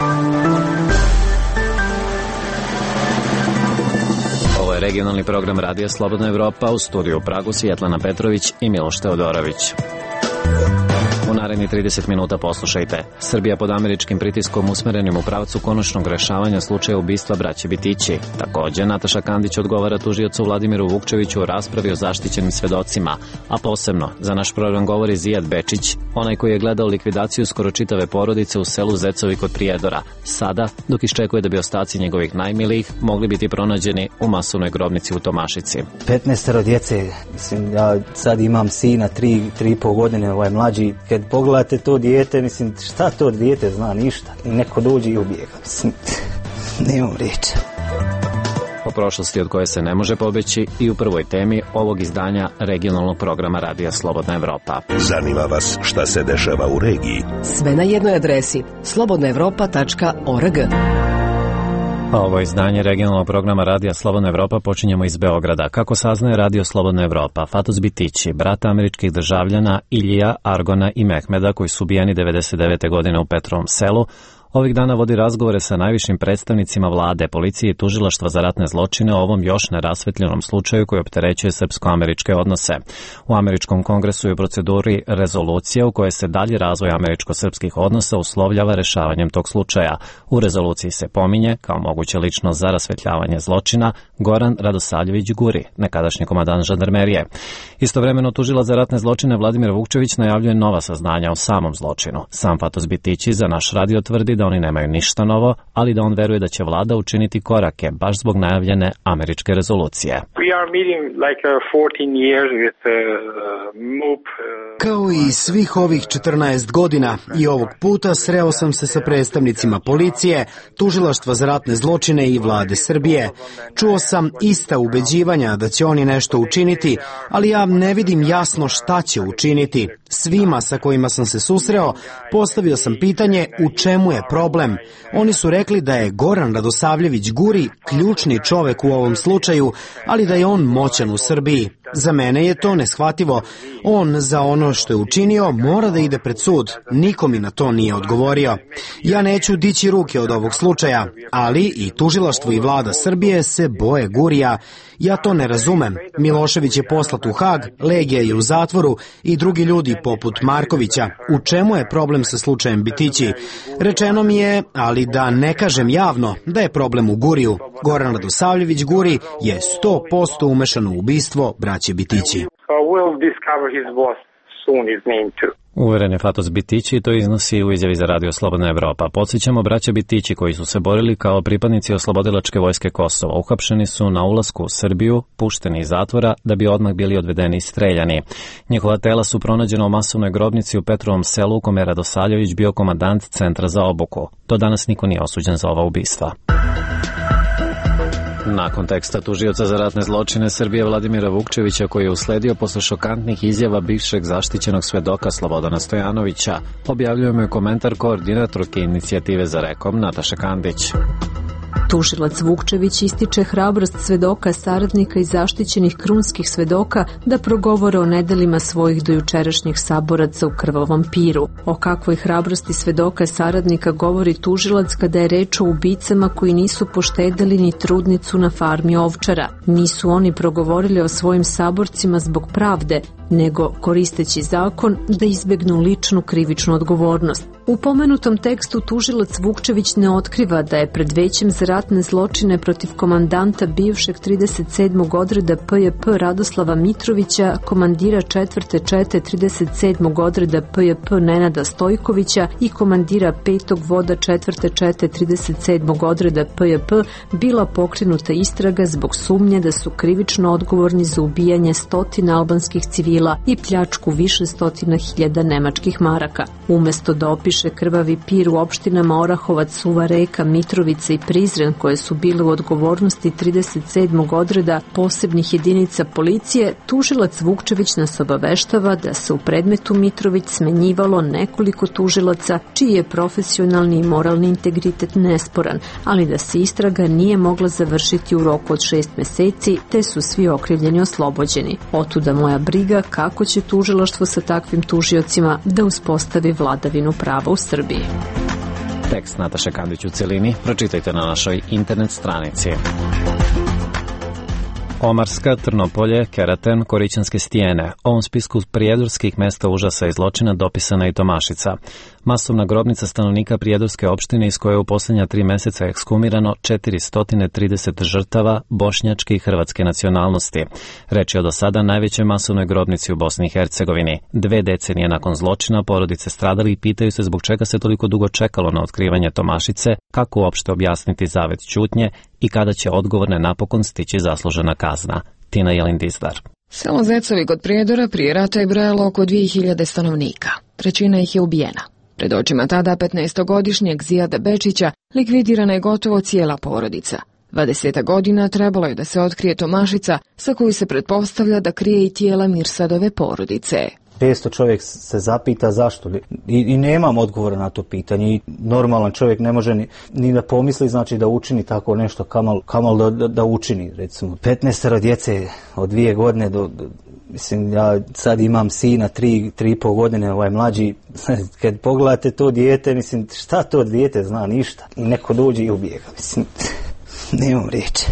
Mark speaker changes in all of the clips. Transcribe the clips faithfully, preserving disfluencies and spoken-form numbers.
Speaker 1: Ovo je regionalni program Radija Slobodna Evropa, u studiju u Pragu Sjetlana Petrović i Miloš Teodorović. U narednih trideset minuta poslušajte. Srbija pod američkim pritiskom usmerenim u pravcu konačnog rešavanja slučaja ubistva braće Bitići. Također, Nataša Kandić odgovara tužiocu Vladimiru Vukčeviću o raspravi o zaštićenim svedocima, a posebno za naš program govori Zijad Bečić, onaj koji je gledao likvidaciju skoro čitave porodice u selu Zecovi kod Prijedora. Sada, dok iščekuje da bi ostaci njegovih najmilijih mogli biti pronađeni u masovnoj grobnici u Tomašici.
Speaker 2: petnaestoro djece, mislim, ja sad imam sina, tri, tri i pol godine, ovaj mlađi. Kad pogledate to dijete, mislim, šta to dijete zna, ništa. I neko dođe i ubije ga, mislim, nemam riječi.
Speaker 1: O prošlosti od koje se ne može pobeći i u prvoj temi ovog izdanja regionalnog programa Radija Slobodna Evropa.
Speaker 3: Zanima vas šta se dešava u regiji?
Speaker 4: Sve na jednoj adresi slobodna evropa tačka org.
Speaker 1: Ovo izdanje regionalnog programa Radija Slobodna Evropa počinjemo iz Beograda. Kako saznaje Radio Slobodna Evropa, Fatos Bitići, brata američkih državljana Ilija, Argona i Mehmeda, koji su ubijeni devedeset devete godine u Petrovom Selu, ovih dana vodi razgovore sa najvišim predstavnicima vlade, policije i tužilaštva za ratne zločine o ovom još nerasvetljenom slučaju koji opterećuje srpsko-američke odnose. U američkom kongresu je u proceduri rezolucija u kojoj se dalji razvoj američko-srpskih odnosa uslovljava rešavanjem tog slučaja. U rezoluciji se pominje, kao moguće ličnost za rasvetljavanje zločina, Goran Radosavljević Guri, nekadašnji komandant žandarmerije. Istovremeno tužilac za ratne zločine Vladimir Vukčević najavljuje nova saznanja o samom zločinu. Sam Fatos Bitići za naš radio tvrdi da oni nemaju ništa novo, ali da on veruje da će vlada učiniti korake baš zbog najavljene američke rezolucije.
Speaker 5: Kao i svih ovih četrnaest godina i ovog puta sreo sam se sa predstavnicima policije, tužilaštva za ratne zločine i vlade Srbije. Čuo sam ista ubeđivanja da će oni nešto učiniti, ali ja ne vidim jasno šta će učiniti. Svima sa kojima sam se susreo postavio sam pitanje u čemu je problem. Oni su rekli da je Goran Radosavljević Guri ključni čovek u ovom slučaju, ali da je on moćan u Srbiji. Za mene je to neshvativo. On za ono što je učinio mora da ide pred sud. Niko mi na to nije odgovorio. Ja neću dići ruke od ovog slučaja, ali i tužilaštvo i vlada Srbije se boje Gurija. Ja to ne razumem. Milošević je poslat u Hag, Legija je u zatvoru i drugi ljudi poput Markovića. U čemu je problem sa slučajem Bitići? Rečeno mi je, ali da ne kažem javno, da je problem u Guriju. Goran Radosavljević Guri je sto posto umešan u ubistvo braće Bitići.
Speaker 1: Uveren je Fatos Bitići i to iznosi u izjavi za Radio Slobodna Evropa. Podsjećamo, braća Bitići koji su se borili kao pripadnici oslobodilačke vojske Kosova uhapšeni su na ulasku u Srbiju, pušteni iz zatvora da bi odmah bili odvedeni i streljani. Njihova tela su pronađena u masovnoj grobnici u Petrovom Selu u kome je Radosavljević bio komandant centra za obuku. Do danas niko nije osuđen za ova ubistva. Nakon teksta tužioca za ratne zločine Srbije Vladimira Vukčevića koji je usledio posle šokantnih izjava bivšeg zaštićenog svedoka Slobodana Stojanovića, objavljujemo je komentar koordinatorke inicijative za rekom Nataša Kandić.
Speaker 6: Tužilac Vukčević ističe hrabrost svedoka, saradnika i zaštićenih krunskih svedoka da progovore o nedelima svojih dojučerašnjih saboraca u krvavom piru. O kakvoj hrabrosti svedoka saradnika govori tužilac kada je reč o ubicama koji nisu poštedeli ni trudnicu na farmi ovčara. Nisu oni progovorili o svojim saborcima zbog pravde, nego koristeći zakon da izbegnu ličnu krivičnu odgovornost. U pomenutom tekstu tužilac Vukčević ne otkriva da je pred većem za ratne zločine protiv komandanta bivšeg trideset sedmog odreda P J P Radoslava Mitrovića, komandira četvrte čete trideset sedmog odreda P J P Nenada Stojkovića i komandira petog voda četvrte čete trideset sedmog odreda P J P bila pokrenuta istraga zbog sumnje da su krivično odgovorni za ubijanje stotina albanskih civila i pljačku više stotina hiljada nemačkih maraka. Umesto da opiše krvavi pir u opštinama Orahovac, Suva Reka, Mitrovica i Prizren koje su bile u odgovornosti trideset sedmog odreda posebnih jedinica policije, tužilac Vukčević nas obaveštava da se u predmetu Mitrović smenjivalo nekoliko tužilaca čiji je profesionalni i moralni integritet nesporan, ali da se istraga nije mogla završiti u roku od šest meseci, te su svi okrivljeni oslobođeni. Otuda moja briga kako će tužilaštvo sa takvim tužiocima da uspostavi vladavinu prava u Srbiji.
Speaker 1: Tekst Nataše Kandić u celini pročitajte na našoj internet stranici. Omarska, Trnopolje, Keraten, Korićanske stijene. Ovom spisku prijedorskih mesta užasa i zločina dopisana i Tomašica. Masovna grobnica stanovnika prijedorske opštine iz koje je u posljednja tri mjeseca ekshumirano četiristo trideset žrtava bošnjačke i hrvatske nacionalnosti. Reč je o do sada najvećoj masovnoj grobnici u Bosni i Hercegovini. Dve decenije nakon zločina porodice stradali i pitaju se zbog čega se toliko dugo čekalo na otkrivanje Tomašice, kako uopšte objasniti zavet ćutnje i kada će odgovorne napokon stići zaslužena kazna. Tina Jelin-Dizdar.
Speaker 7: Selo Zecovi kod Prijedora prije rata je brojalo oko dvije hiljade stanovnika. Trećina ih je ubijena. Pred očima tada petnaestogodišnjeg Zijada Bečića likvidirana je gotovo cijela porodica. dvadeset godina trebalo je da se otkrije Tomašica, sa koju se pretpostavlja da krije i tijela Mirsadove porodice.
Speaker 2: Često čovjek se zapita zašto I, i nemam odgovora na to pitanje i normalan čovjek ne može ni, ni da pomisli, znači da učini tako nešto, kamal, kamal da, da, da učini, recimo. petnaestoro djece od dvije godine do, do mislim, ja sad imam sina tri, tri i pol godine, ovaj mlađi, kad pogledate to dijete, mislim, šta to dijete zna, ništa. I neko dođe i ubijega, mislim, nemam riječi.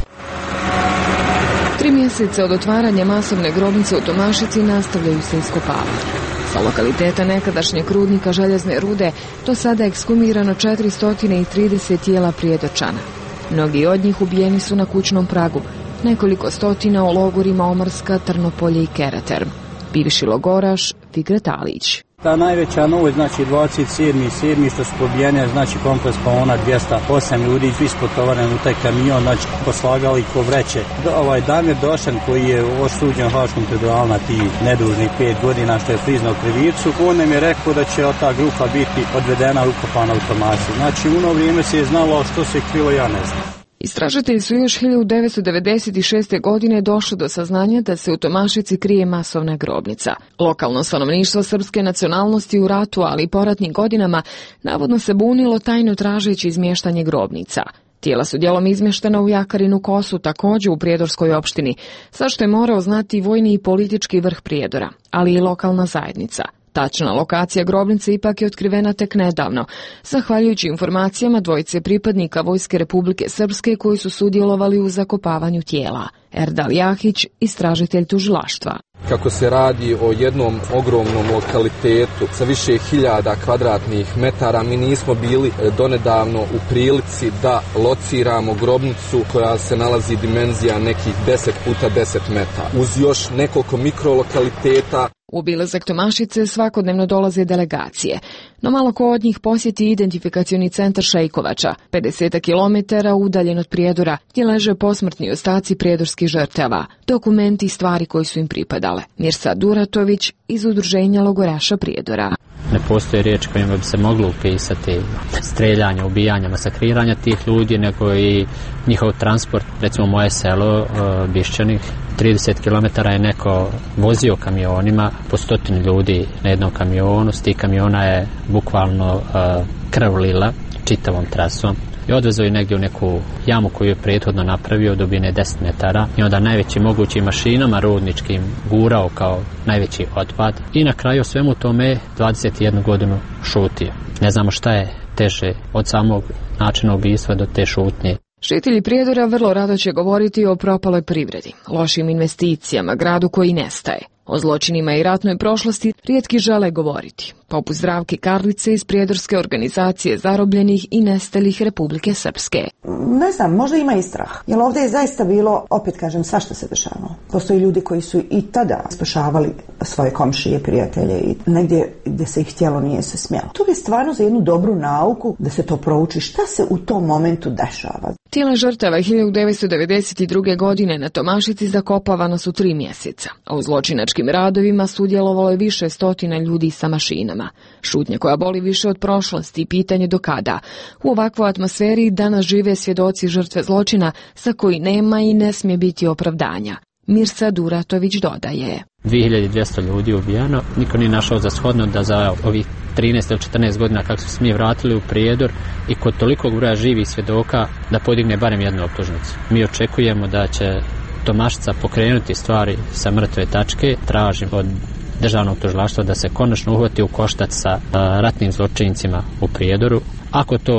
Speaker 7: Tri mjeseca od otvaranja masovne grobnice u Tomašici nastavljaju se iskopavanja. Sa lokaliteta nekadašnjeg rudnika željezne rude do sada ekshumirano četiristo trideset tijela Prijedorčana. Mnogi od njih ubijeni su na kućnom pragu, nekoliko stotina u logorima Omarska, Trnopolje i Keraten. Bivši logoraš Fikret Alić.
Speaker 8: Ta najveća novost, znači dvadeset sedmi sedmi što su pobijene, znači kompleks Paona dvjesto osam ljudi, svi spotovareni u taj kamion, znači poslagali ko vreće. Ovaj Damir Došan koji je osuđen u Haškom tribunalu na ti nedužnih pet godina što je priznao krivicu, on nam je rekao da će ta grupa biti odvedena i ukopana u Tomašici. Znači u ono vrijeme se je znalo što se krilo, ja ne znam.
Speaker 7: Istražitelji su još hiljadu devetsto devedeset šeste. godine došli do saznanja da se u Tomašici krije masovna grobnica. Lokalno stanovništvo srpske nacionalnosti u ratu, ali i poratnim godinama, navodno se bunilo tajno tražeći izmještanje grobnica. Tijela su dijelom izmještena u Jakarinu Kosu, također u Prijedorskoj opštini, zašto je morao znati vojni i politički vrh Prijedora, ali i lokalna zajednica. Tačna lokacija grobnice ipak je otkrivena tek nedavno, zahvaljujući informacijama dvojice pripadnika Vojske Republike Srpske koji su sudjelovali u zakopavanju tijela. Erdal Jahić, istražitelj tužilaštva.
Speaker 9: Kako se radi o jednom ogromnom lokalitetu sa više hiljada kvadratnih metara, mi nismo bili donedavno u prilici da lociramo grobnicu koja se nalazi dimenzija nekih deset puta deset metara. Uz još nekoliko mikrolokaliteta.
Speaker 7: U obilazak Tomašice svakodnevno dolaze delegacije, no malo ko od njih posjeti identifikacioni centar Šejkovača, pedeset kilometara udaljen od Prijedora, gdje leže posmrtni ostaci prijedorskih žrtava, dokumenti i stvari koji su im pripadale. Mirsad Duratović iz udruženja logoraša Prijedora.
Speaker 10: Ne postoje riječ kojima bi se moglo upisati streljanje, ubijanja, masakriranja tih ljudi, nego i njihov transport. Recimo moje selo, Bišćanih, trideset kilometara je neko vozio kamionima, po stotinu ljudi na jednom kamionu, s tih kamiona je bukvalno krv lila čitavom trasom. I odvezao je negdje u neku jamu koju je prethodno napravio, dubine deset metara i onda najvećim mogućim mašinama rudničkim gurao kao najveći otpad i na kraju svemu tome dvadeset jednu godinu šutio. Ne znamo šta je teže od samog načina ubistva do te šutnje.
Speaker 7: Žitelji Prijedora vrlo rado će govoriti o propaloj privredi, lošim investicijama, gradu koji nestaje. O zločinima i ratnoj prošlosti rijetki žele govoriti, poput Zdravke Karlice iz prijedorske organizacije zarobljenih i nestalih Republike Srpske.
Speaker 11: Ne znam, možda ima i strah, jer ovdje je zaista bilo, opet kažem, svašta se dešavalo. Postoji ljudi koji su i tada spašavali svoje komšije, prijatelje i negdje gdje se ih htjelo nije se smjelo. To je stvarno za jednu dobru nauku da se to prouči šta se u tom momentu dešava.
Speaker 7: Tijela žrtava hiljadu devetsto devedeset druge. godine na Tomašici zakopavana su tri mjeseca, a u zločinačkim radovima sudjelovalo je više stotina ljudi sa mašinama. Šutnja koja boli više od prošlosti i pitanje do kada. U ovakvoj atmosferi danas žive svjedoci žrtve zločina za koji nema i ne smije biti opravdanja. Mirsad Duratović dodaje.
Speaker 10: dvije hiljade dvjesto ljudi ubijano, niko nije našao za shodno da za ovih trinaest ili četrnaest godina kako su se mi vratili u Prijedor i kod tolikog broja živih svjedoka da podigne barem jednu optužnicu. Mi očekujemo da će Tomašica pokrenuti stvari sa mrtve tačke, tražim od državnog tužilaštva da se konačno uhvati u koštac sa ratnim zločincima u Prijedoru. Ako to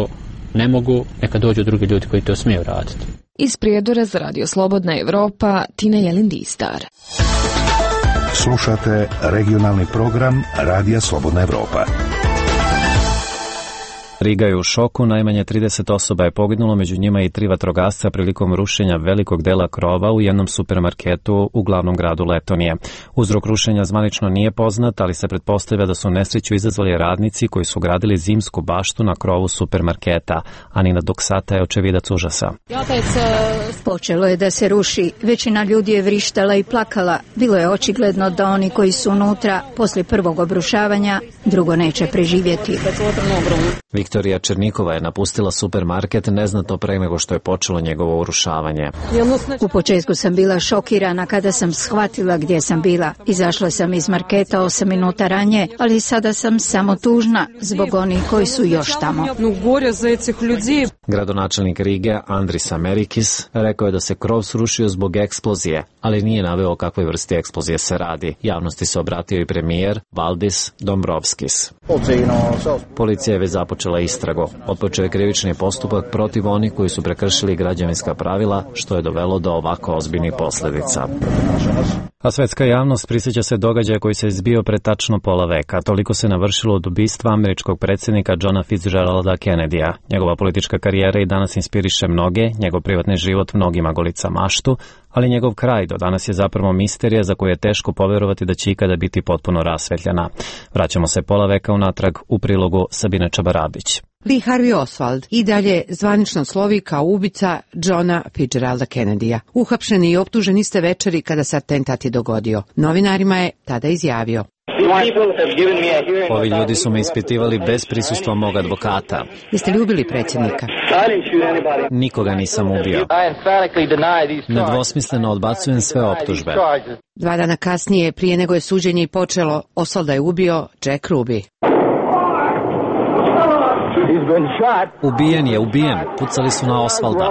Speaker 10: ne mogu, neka dođu drugi ljudi koji to smiju raditi.
Speaker 7: Iz Prijedora za Radio Slobodna Evropa, Tina Jelindistar.
Speaker 3: Slušate regionalni program Radija Slobodna Evropa.
Speaker 1: Riga je u šoku, najmanje trideset osoba je poginulo, među njima i tri vatrogasca prilikom rušenja velikog dela krova u jednom supermarketu u glavnom gradu Letonije. Uzrok rušenja zvanično nije poznat, ali se pretpostavlja da su nesreću izazvali radnici koji su gradili zimsku baštu na krovu supermarketa. Anina Doksata je očevidac užasa.
Speaker 12: Počelo je da se ruši, većina ljudi je vrištala i plakala. Bilo je očigledno da oni koji su unutra poslije prvog obrušavanja drugo neće preživjeti.
Speaker 1: Viktorija Černikova je napustila supermarket neznatno pre nego što je počelo njegovo urušavanje.
Speaker 12: U početku sam bila šokirana kada sam shvatila gdje sam bila. Izašla sam iz marketa osam minuta ranije, ali sada sam samo tužna zbog onih koji su još tamo.
Speaker 1: Gradonačelnik Rige Andris Amerikis rekao je da se krov srušio zbog eksplozije, ali nije naveo o kakvoj vrsti eksplozije se radi. Javnosti se obratio i premijer Valdis Dombrovskis. Policija je već započela istragu. Otpočeo je krivični postupak protiv onih koji su prekršili građevinska pravila, što je dovelo do ovako ozbiljnih posljedica. A svetska javnost prisjeća se događaja koji se izbio pre tačno pola veka. Toliko se navršilo od ubistva američkog predsjednika Johna Fitzgeralda Kennedya. Njegova politička karijera i danas inspiriše mnoge, njegov privatni život mnogima golica maštu, ali njegov kraj do danas je zapravo misterija za koju je teško povjerovati da će ikada biti potpuno rasvetljena. Vraćamo se pola veka unatrag u prilogu Sabine Čabarabić.
Speaker 13: Lee Harvey Oswald i dalje zvanično slovi kao ubica Johna Fitzgeralda Kennedyja. Uhapšen i optužen iste večeri kada se atentat je dogodio. Novinarima je tada izjavio:
Speaker 1: Ovi ljudi su me ispitivali bez prisustva mog advokata.
Speaker 13: Jeste li ubili predsjednika?
Speaker 1: Nikoga nisam ubio. Nedvosmisleno odbacujem sve optužbe.
Speaker 13: Dva dana kasnije, prije nego je suđenje počelo, Oswalda je ubio Jack Ruby.
Speaker 1: Ubijen je, ubijen. Pucali su na Oswalda.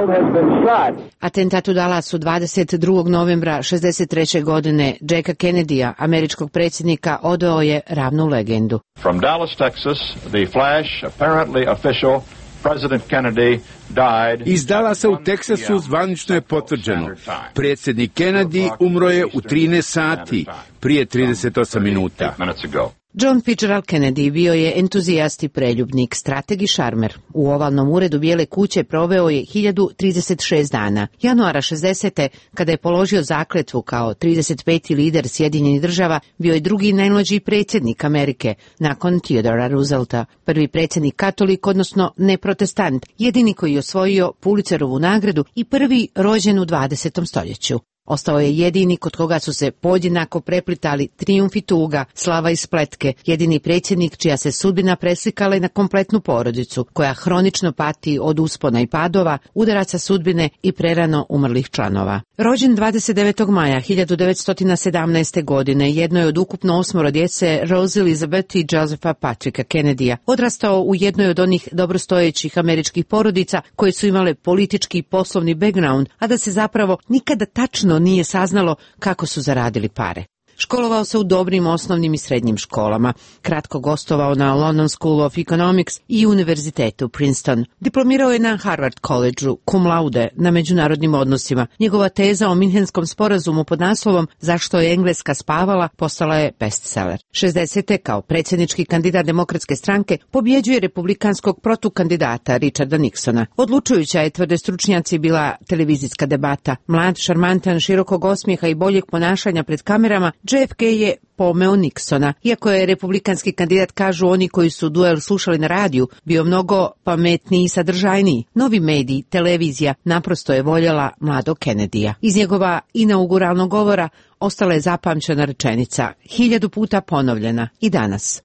Speaker 13: Atentat u Dallasu dvadeset drugog novembra šezdeset treće godine Jacka Kennedyja, američkog predsjednika, odveo je ravnu legendu.
Speaker 14: From Dallas, Texas, the flash, apparently official, President Kennedy died. Iz Dallasa u Teksasu zvanično je potvrđeno. Predsjednik Kennedy umro je u trinaest sati, prije trideset osam minuta.
Speaker 13: John Fitzgerald Kennedy bio je entuzijast i preljubnik, strateg i šarmer. U ovalnom uredu Bijele kuće proveo je hiljadu trideset šest dana. Januara šezdesete. kada je položio zakletvu kao trideset peti lider Sjedinjenih država, bio je drugi najmlađi predsjednik Amerike, nakon Theodora Roosevelta. Prvi predsjednik katolik, odnosno neprotestant, jedini koji je osvojio Pulitzerovu nagradu i prvi rođen u dvadesetom stoljeću. Ostao je jedini kod koga su se podjednako preplitali trijumf i tuga, slava i spletke, jedini predsjednik čija se sudbina preslikala i na kompletnu porodicu, koja hronično pati od uspona i padova, udaraca sudbine i prerano umrlih članova. Rođen dvadeset devetog maja hiljadu devetsto sedamnaeste. godine, jedno je od ukupno osmoro djece Rose Elizabeth i Josepha Patricka Kennedyja, odrastao u jednoj od onih dobrostojećih američkih porodica koje su imale politički i poslovni background, a da se zapravo nikada tačno nije saznalo kako su zaradili pare. Školovao se u dobrim osnovnim i srednjim školama, kratko gostovao na London School of Economics i Univerzitetu Princeton. Diplomirao je na Harvard College-u cum laude na međunarodnim odnosima. Njegova teza o Minhenskom sporazumu pod naslovom Zašto je Engleska spavala postala je bestseller. šezdesete. kao predsjednički kandidat Demokratske stranke pobjeđuje republikanskog protukandidata Richarda Nixona. Odlučujuća je, tvrde stručnjaci, bila televizijska debata. Mlad, šarmantan, širokog osmijeha i boljeg ponašanja pred kamerama, J F K je pomeo Nixona. Iako je republikanski kandidat, kažu oni koji su duel slušali na radiju, bio mnogo pametniji i sadržajniji. Novi mediji, televizija, naprosto je voljela mladog Kennedyja. Iz njegova inauguralnog govora ostala je zapamćena rečenica, hiljadu puta ponovljena i danas.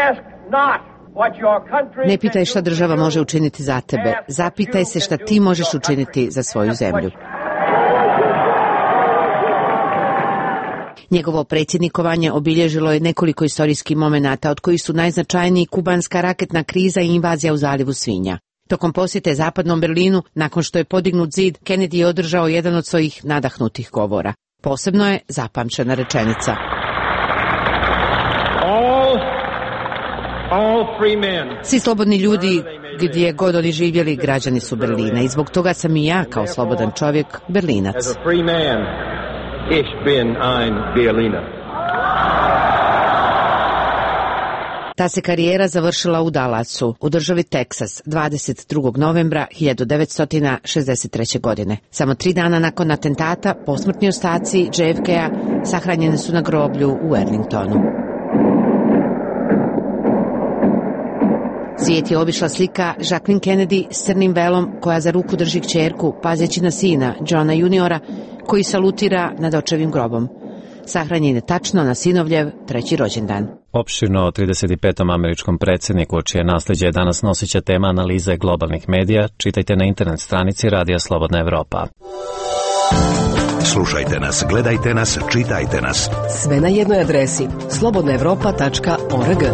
Speaker 13: Ne pitaj šta država može učiniti za tebe, zapitaj se šta ti možeš učiniti za svoju zemlju. Njegovo predsjednikovanje obilježilo je nekoliko istorijskih momenata, od kojih su najznačajniji kubanska raketna kriza i invazija u zalivu Svinja. Tokom posjete zapadnom Berlinu, nakon što je podignut zid, Kennedy je održao jedan od svojih nadahnutih govora. Posebno je zapamćena rečenica. All, all free men. Svi slobodni ljudi Gdje god oni živjeli, građani su Berlina i zbog toga sam i ja kao slobodan čovjek Berlinac.
Speaker 15: Ich bin ein Berliner.
Speaker 13: Ta se karijera završila u Dallasu, u državi Teksas, dvadeset drugog novembra hiljadu devetsto šezdeset treće. godine. Samo tri dana nakon atentata, posmrtni ostaci J F K-a sahranjeni su na groblju u Arlingtonu. Svijet je obišla slika Jacqueline Kennedy s crnim velom koja za ruku drži kćerku, pazeći na sina Johna juniora, koji salutira nad očevim grobom. Sahranjen je tačno na sinovljev treći rođendan.
Speaker 1: Opširno o trideset petom američkom predsjedniku, čije nasljeđe je danas nosića tema analize globalnih medija, čitajte na internet stranici Radija Slobodna Evropa.
Speaker 3: Slušajte nas, gledajte nas, čitajte nas.
Speaker 4: Sve na jednoj adresi slobodna evropa tačka org.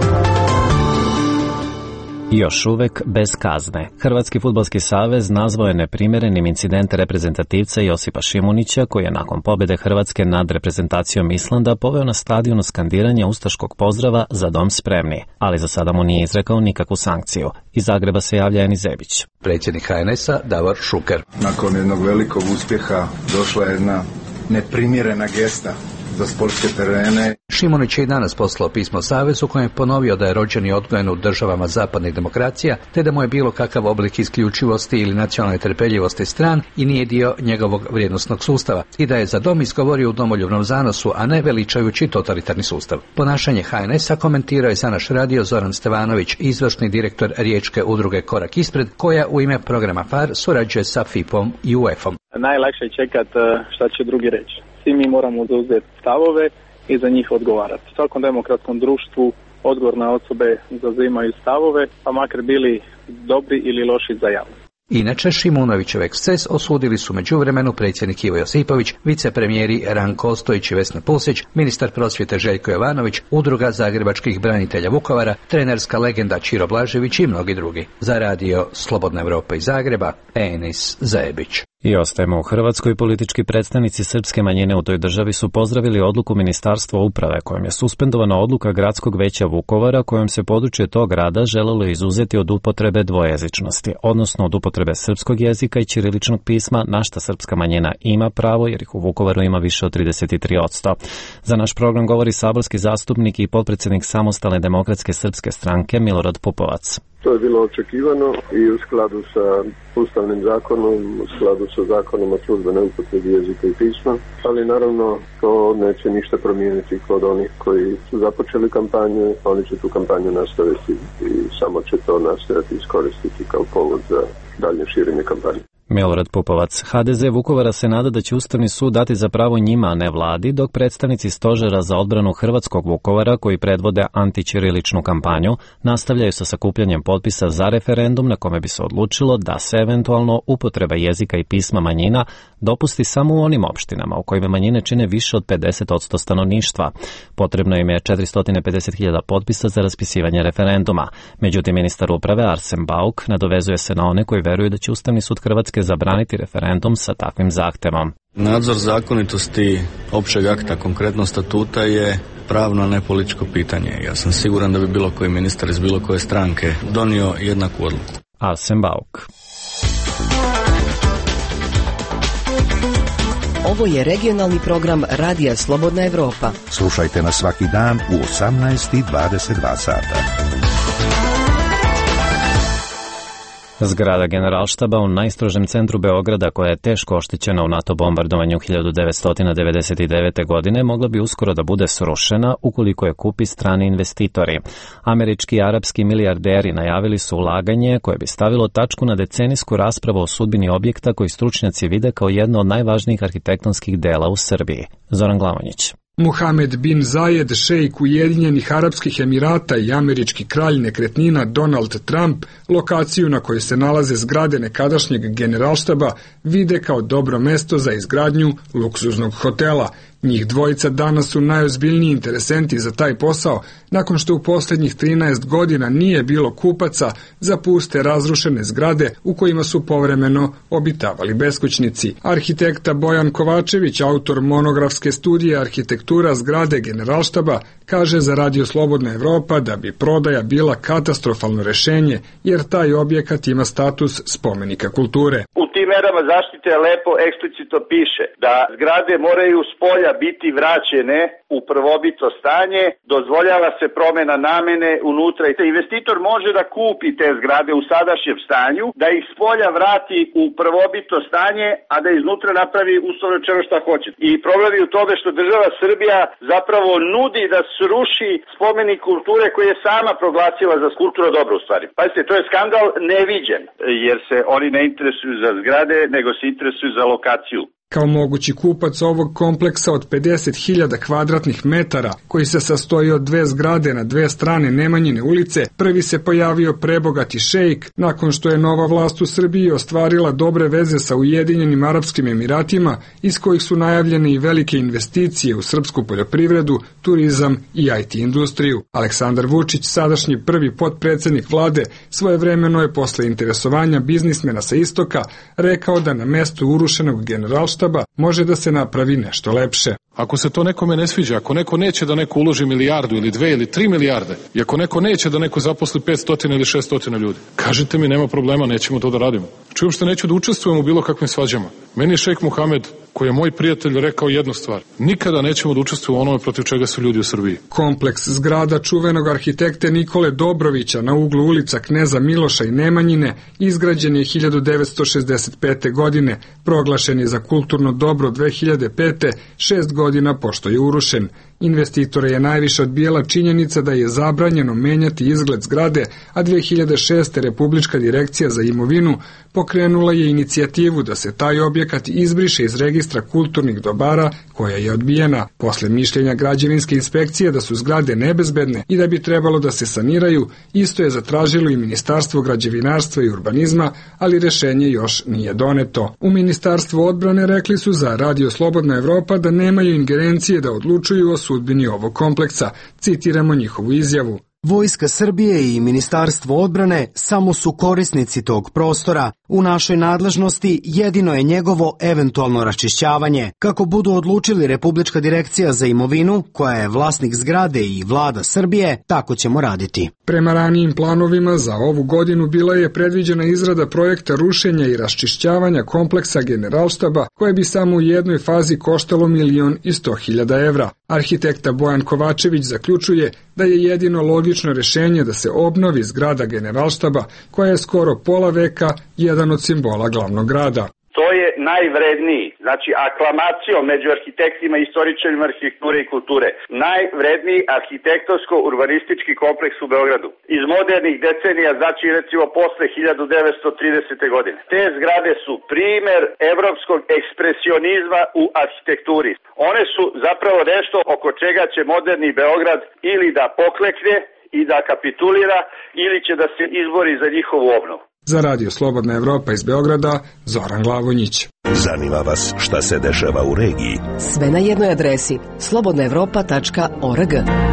Speaker 1: Još uvek bez kazne. Hrvatski fudbalski savez nazvao je neprimjerenim incident reprezentativca Josipa Šimunića, koji je nakon pobjede Hrvatske nad reprezentacijom Islanda poveo na stadionu skandiranje ustaškog pozdrava Za dom spremni, ali za sada mu nije izrekao nikakvu sankciju. Iz Zagreba se javlja Eni Zebić.
Speaker 16: Predsjednik H N S-a Davor Šuker.
Speaker 17: Nakon jednog velikog uspjeha došla je jedna neprimjerena gesta za sportske terene.
Speaker 16: Šimunić je i danas poslao pismo Savezu kojem je ponovio da je rođen i odgojen u državama zapadnih demokracija, te da mu je bilo kakav oblik isključivosti ili nacionalne trpeljivosti stran i nije dio njegovog vrijednosnog sustava i da je za dom izgovorio u domoljubnom zanosu, a ne veličajući totalitarni sustav. Ponašanje H N S-a komentirao je za naš radio Zoran Stevanović, izvršni direktor riječke udruge Korak ispred, koja u ime programa F A R surađuje sa F I P-om i U E F-om.
Speaker 18: Najlakše je čekat šta će drugi reći. Svi mi moramo zauzeti stavove i za njih odgovarati. U svakom demokratskom društvu odgovorne osobe zauzimaju stavove, pa makar bili dobri ili loši za javnost.
Speaker 16: Inače, Šimunovićev eksces osudili su međuvremenu predsjednik Ivo Josipović, vicepremijeri Ranko Ostojić i Vesna Pusić, ministar prosvjete Željko Jovanović, udruga zagrebačkih branitelja Vukovara, trenerska legenda Čiro Blažević i mnogi drugi. Za radio Slobodna Evropa iz Zagreba, Enis Zajebić.
Speaker 1: I ostajemo u Hrvatskoj. Politički predstavnici srpske manjine u toj državi su pozdravili odluku Ministarstva uprave kojom je suspendovana odluka Gradskog veća Vukovara kojom se područje tog grada želelo izuzeti od upotrebe dvojezičnosti, odnosno od upotrebe srpskog jezika i ćiriličnog pisma, na šta srpska manjina ima pravo jer ih u Vukovaru ima više od trideset tri posto. Za naš program govori saborski zastupnik i potpredsjednik Samostalne demokratske srpske stranke Milorad Pupovac.
Speaker 19: To je bilo očekivano i u skladu sa ustavnim zakonom, u skladu sa zakonom o službenoj upotrebi jezika i pisma, ali naravno to neće ništa promijeniti kod onih koji su započeli kampanju, oni će tu kampanju nastaviti i samo će to nastojati iskoristiti kao povod za dalje širenje kampanje.
Speaker 1: Milorad Pupovac. H D Z Vukovara se nada da će Ustavni sud dati za pravo njima, a ne vladi, dok predstavnici Stožera za odbranu hrvatskog Vukovara, koji predvode antićiriličnu kampanju, nastavljaju sa sakupljanjem potpisa za referendum na kome bi se odlučilo da se eventualno upotreba jezika i pisma manjina dopusti samo u onim opštinama u kojima manjine čine više od pedeset posto stanovništva. Potrebno im je četiristo pedeset hiljada potpisa za raspisivanje referenduma. Međutim, ministar uprave Arsen Bauk nadovezuje se na one koji veruju da će Ustavni sud Hrvatske zabraniti referendum sa takvim zahtevom.
Speaker 20: Nadzor zakonitosti općeg akta, konkretno statuta, je pravno, a ne političko pitanje. Ja sam siguran da bi bilo koji ministar iz bilo koje stranke donio jednaku odluku.
Speaker 1: Arsen Bauk.
Speaker 4: Ovo je regionalni program Radija Slobodna Evropa.
Speaker 3: Slušajte nas svaki dan u osamnaest i dvadeset dva sata.
Speaker 1: Zgrada Generalštaba u najstrožem centru Beograda, koja je teško oštećena u NATO bombardovanju hiljadu devetsto devedeset devete. godine, mogla bi uskoro da bude srušena ukoliko je kupi strani investitori. Američki i arapski milijarderi najavili su ulaganje koje bi stavilo tačku na decenijsku raspravu o sudbini objekta koji stručnjaci vide kao jedno od najvažnijih arhitektonskih dela u Srbiji. Zoran Glavonjić.
Speaker 21: Mohamed bin Zayed, šejk Ujedinjenih Arapskih Emirata i američki kralj nekretnina Donald Trump, lokaciju na kojoj se nalaze zgrade nekadašnjeg Generalštaba vide kao dobro mesto za izgradnju luksuznog hotela. Njih dvojica danas su najozbiljniji interesenti za taj posao, nakon što u posljednjih trinaest godina nije bilo kupaca za puste razrušene zgrade u kojima su povremeno obitavali beskućnici. Arhitekta Bojan Kovačević, autor monografske studije Arhitektura zgrade Generalštaba, kaže za Radio Slobodna Evropa da bi prodaja bila katastrofalno rešenje, jer taj objekat ima status spomenika kulture.
Speaker 5: U tim merama zaštite lepo eksplicitno piše da zgrade moraju s polja biti vraćene u prvobitno stanje, dozvoljava se promjena namene unutra i investitor može da kupi te zgrade u sadašnjem stanju, da ih s polja vrati u prvobitno stanje, a da iznutra napravi uslovno rečeno šta hoće. I problem je u tome što država Srbija zapravo nudi da sruši spomenik kulture koji je sama proglasila za kulturno dobro u stvari. Pazite, to je skandal neviđen, jer se oni ne interesuju za zgrade, nego se interesuju za lokaciju.
Speaker 21: Kao mogući kupac ovog kompleksa od pedeset hiljada kvadratnih metara, koji se sastoji od dve zgrade na dve strane Nemanjine ulice, prvi se pojavio prebogati šejk, nakon što je nova vlast u Srbiji ostvarila dobre veze sa Ujedinjenim Arapskim Emiratima, iz kojih su najavljene i velike investicije u srpsku poljoprivredu, turizam i I T industriju. Aleksandar Vučić, sadašnji prvi potpredsednik vlade, svojevremeno je posle interesovanja biznismena sa istoka rekao da na mestu urušenog Generalštaba može da se napravi nešto lepše.
Speaker 22: Ako se to nekome ne sviđa, ako neko neće da neko uloži milijardu ili dve ili tri milijarde, i ako neko neće da neko zaposli petsto ili šesto ljudi, kažite mi, nema problema, nećemo to da radimo. Znači, uopšte neću da učestvujem u bilo kakvim svađama. Meni je šejk Muhamed, koji je moj prijatelj, rekao jednu stvar: nikada nećemo da učestvujemo u onome protiv čega su ljudi u Srbiji.
Speaker 21: Kompleks zgrada čuvenog arhitekte Nikole Dobrovića na uglu ulica Kneza Miloša i Nemanjine izgrađen je hiljadu devetsto šezdeset pete. godine, proglašen je za kulturno dobro dve hiljade pete. šest godina pošto je urušen. Investitore je najviše odbijala činjenica da je zabranjeno menjati izgled zgrade, a dve hiljade šeste. Republička direkcija za imovinu pokrenula je inicijativu da se taj objekat izbriše iz registra kulturnih dobara, koja je odbijena. Posle mišljenja građevinske inspekcije da su zgrade nebezbedne i da bi trebalo da se saniraju, isto je zatražilo i Ministarstvo građevinarstva i urbanizma, ali rešenje još nije doneto. U Ministarstvu odbrane rekli su za Radio Slobodna Evropa da nemaju ingerencije da odlučuju o sudbini ovog kompleksa. Citiramo njihovu izjavu.
Speaker 23: Vojska Srbije i Ministarstvo odbrane samo su korisnici tog prostora. U našoj nadležnosti jedino je njegovo eventualno raščišćavanje. Kako budu odlučili Republička direkcija za imovinu, koja je vlasnik zgrade, i vlada Srbije, tako ćemo raditi.
Speaker 21: Prema ranijim planovima za ovu godinu bila je predviđena izrada projekta rušenja i raščišćavanja kompleksa Generalštaba, koje bi samo u jednoj fazi koštalo milion i sto hiljada evra. Arhitekta Bojan Kovačević zaključuje da je jedino logično rešenje da se obnovi zgrada Generalštaba, koja je skoro pola veka jedan od simbola glavnog grada.
Speaker 5: To je najvredniji, znači aklamacijom među arhitektima i istoričarima arhitekture i kulture, najvredniji arhitektonsko-urbanistički kompleks u Beogradu. Iz modernih decenija, znači recimo posle hiljadu devetsto tridesete. godine. Te zgrade su primer evropskog ekspresionizma u arhitekturi. One su zapravo nešto oko čega će moderni Beograd ili da poklekne i da kapitulira, ili će da se izbori za njihovu obnovu.
Speaker 21: Za Radio Slobodna Evropa iz Beograda, Zoran Glavonjić.
Speaker 3: Zanima vas šta se dešava u regiji?
Speaker 4: Sve na jednoj adresi slobodna evropa tačka org.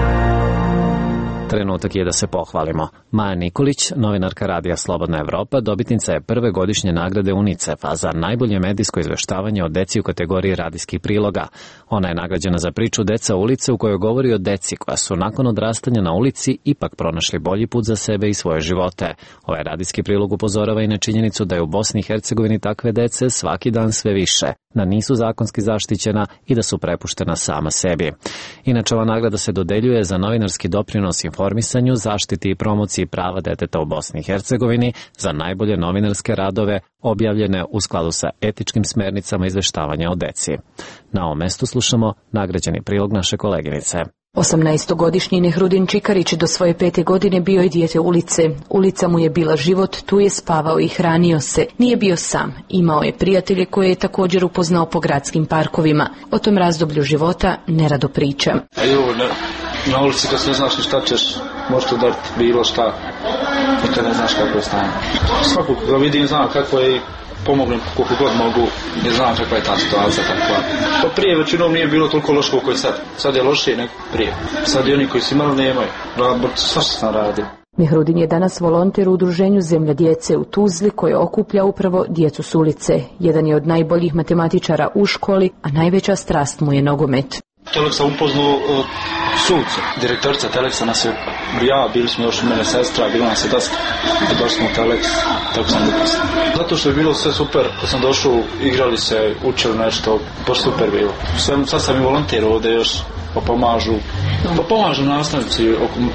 Speaker 1: Trenutak je da se pohvalimo. Maja Nikolić, novinarka Radija Slobodna Evropa, dobitnica je prve godišnje nagrade UNICEF-a za najbolje medijsko izveštavanje o deci u kategoriji radijskih priloga. Ona je nagrađena za priču Deca ulice, u kojoj govori o deci koja su nakon odrastanja na ulici ipak pronašli bolji put za sebe i svoje živote. Ovaj radijski prilog upozorava i na činjenicu da je u Bosni i Hercegovini takve dece svaki dan sve više, da nisu zakonski zaštićena i da su prepuštena sama sebi. Inače, ova nagrada se dodeljuje za novinarski doprinos informisanju, zaštiti i promociji prava deteta u Bosni i Hercegovini za najbolje novinarske radove objavljene u skladu sa etičkim smernicama izveštavanja o deci. Na ovom mestu slušamo nagrađeni prilog naše koleginice.
Speaker 6: osamnaestogodišnji Nehrudin Čikarić do svoje pete godine bio je dijete ulice. Ulica mu je bila život, tu je spavao i hranio se. Nije bio sam, imao je prijatelje koje je također upoznao po gradskim parkovima. O tom razdoblju života nerado priča.
Speaker 24: A jo, na, na ulici kad ne znaš ni šta ćeš, možeš to dati bilo šta, i kad ne znaš kako je stanje. Svakog ga vidim, znam kako je, pomognem koliko god mogu, ne znam kakva je ta situacija takva. Pa prije većinom nije bilo toliko loše koliko je sad. Sad je lošije nego prije. Sad i oni koji su imali nemaju. Sva što sam radi.
Speaker 6: Mihrudin je danas volonter u udruženju Zemlja djece u Tuzli koje okuplja upravo djecu s ulice. Jedan je od najboljih matematičara u školi, a najveća strast mu je nogomet.
Speaker 24: Telek sam upoznao uh, sunce, direktorica Teleksa nas je, ja, bili smo još mene sestra, bilo nas je dosta, došli smo u Teleks, tako sam upoznao. Zato što je bilo sve super, kad sam došao, igrali se, učili nešto, baš super bilo. Sve, sad sam i volonter ovdje još, pa pomažu, pa pomažu nastavnici,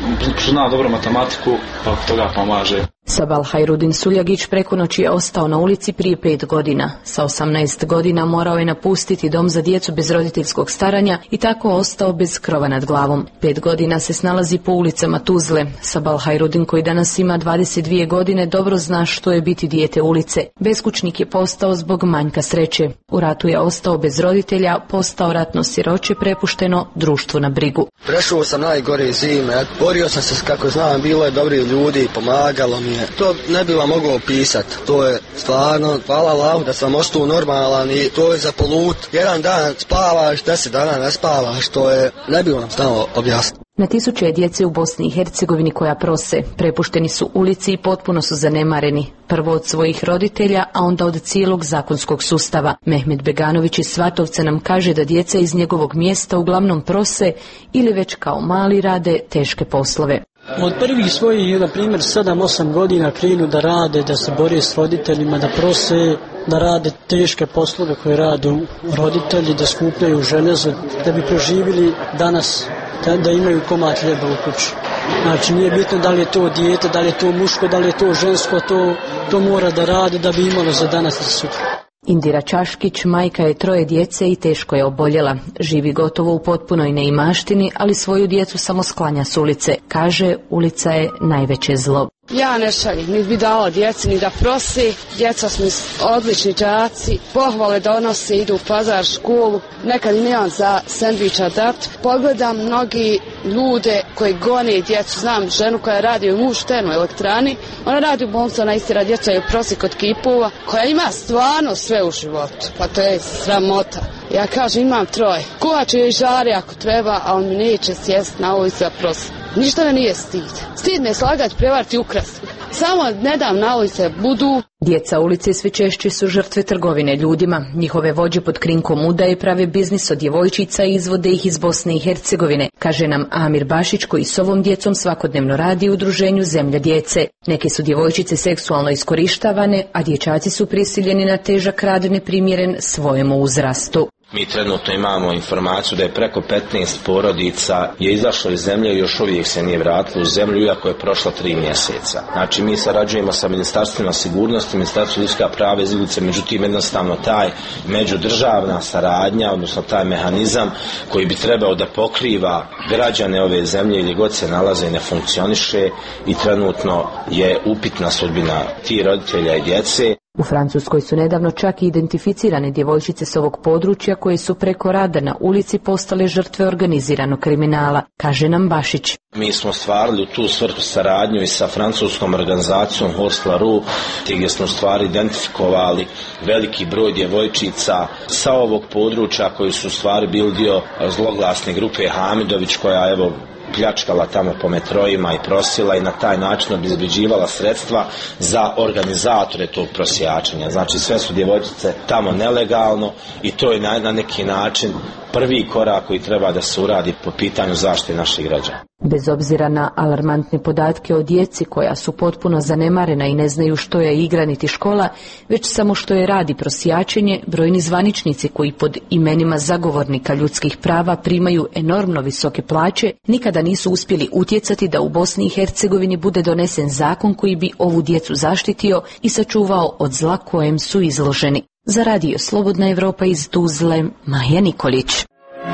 Speaker 24: zna dobro matematiku, pa toga pomaže.
Speaker 6: Sabal Hajrudin Suljagić preko noći je ostao na ulici prije pet godina. Sa osamnaest godina morao je napustiti dom za djecu bez roditeljskog staranja i tako ostao bez krova nad glavom. Pet godina se snalazi po ulicama Tuzle. Sabal Hajrudin, koji danas ima dvadeset dvije godine, dobro zna što je biti dijete ulice. Beskućnik je postao zbog manjka sreće. U ratu je ostao bez roditelja, postao ratno siroče, prepušteno društvu na brigu.
Speaker 2: Prešao sam najgore zime, borio sam se kako znam, bilo je dobri ljudi, pomagalo mi je. To ne bi vam mogao opisati, to je stvarno, hvala Allahu da sam ostao normalan i to je za polut. Jedan dan spavaš, deset dana ne spavaš, to je, ne bi vam znao objasniti.
Speaker 6: Na tisuće je djece u Bosni i Hercegovini koja prose, prepušteni su ulici i potpuno su zanemareni. Prvo od svojih roditelja, a onda od cijelog zakonskog sustava. Mehmet Beganović iz Svatovca nam kaže da djeca iz njegovog mjesta uglavnom prose ili već kao mali rade teške poslove.
Speaker 8: Od prvih svojih, na primjer, sedam osam godina krenu da rade, da se bore s roditeljima, da prose, da rade teške poslove koje rade roditelji, da skupljaju željezo, da bi proživjeli danas, da, da imaju komad hljeba u kući. Znači nije bitno da li je to dijete, da li je to muško, da li je to žensko, to, to mora da rade da bi imalo za danas i sutra.
Speaker 6: Indira Čaškić, majka je troje djece i teško je oboljela. Živi gotovo u potpunoj neimaštini, ali svoju djecu samo sklanja s ulice. Kaže, ulica je najveće zlo.
Speaker 9: Ja ne šalim, ni bi dala djeci, ni da prosi. Djeca smo odlični đaci, pohvale donose, idu u pazar, školu. Nekad i nemam za sendviča dat. Pogledam mnogi ljude koji gone djecu. Znam ženu koja radi u muštenu elektrani. Ona radi u bolnicu, ona istira djeca i prosi kod kipova, koja ima stvarno sve u životu. Pa to je sramota. Ja kažem, imam troje. Kuvač joj žari ako treba, a on mi neće sjesti na ulici da prosi. Ništa me nije stid. Stid me slagati, prevariti, ukrasti. Samo ne dam na ulice budu.
Speaker 6: Djeca ulice sve češće su žrtve trgovine ljudima. Njihove vođe pod krinkom udaje prave biznis od djevojčica i izvode ih iz Bosne i Hercegovine, kaže nam Amir Bašić, koji s ovom djecom svakodnevno radi u udruženju Zemlja djece. Neke su djevojčice seksualno iskorištavane, a dječaci su prisiljeni na težak rad neprimjeren svojemu uzrastu.
Speaker 11: Mi trenutno imamo informaciju da je preko petnaest porodica je izašlo iz zemlje i još uvijek se nije vratilo u zemlju, iako je prošlo tri mjeseca. Znači mi sarađujemo sa Ministarstvima sigurnosti, Ministarstvo ljudska prava i izbjeglice, međutim jednostavno taj međudržavna saradnja, odnosno taj mehanizam koji bi trebao da pokriva građane ove zemlje gdje god se nalaze ne funkcioniše i trenutno je upitna sudbina tih roditelja i djece.
Speaker 6: U Francuskoj su nedavno čak i identificirane djevojčice s ovog područja koje su preko rada na ulici postale žrtve organiziranog kriminala, kaže nam Bašić.
Speaker 11: Mi smo stvarili u tu svrhu saradnju i sa francuskom organizacijom Horst La Rue, gdje smo stvari identifikovali veliki broj djevojčica sa ovog područja koji su stvari bili dio zloglasne grupe Hamidović, koja evo pljačkala tamo po metrojima i prosila i na taj način obezbeđivala sredstva za organizatore tog prosjačenja. Znači sve su djevojčice tamo nelegalno i to je na, na neki način prvi korak koji treba da se uradi po pitanju zaštite naših građana.
Speaker 6: Bez obzira na alarmantne podatke o djeci koja su potpuno zanemarena i ne znaju što je igra niti škola, već samo što je radi prosjačenje, brojni zvaničnici koji pod imenima zagovornika ljudskih prava primaju enormno visoke plaće, nikada nisu uspjeli utjecati da u Bosni i Hercegovini bude donesen zakon koji bi ovu djecu zaštitio i sačuvao od zla kojem su izloženi. Za radio Slobodna Evropa iz Tuzle, Maja Nikolić.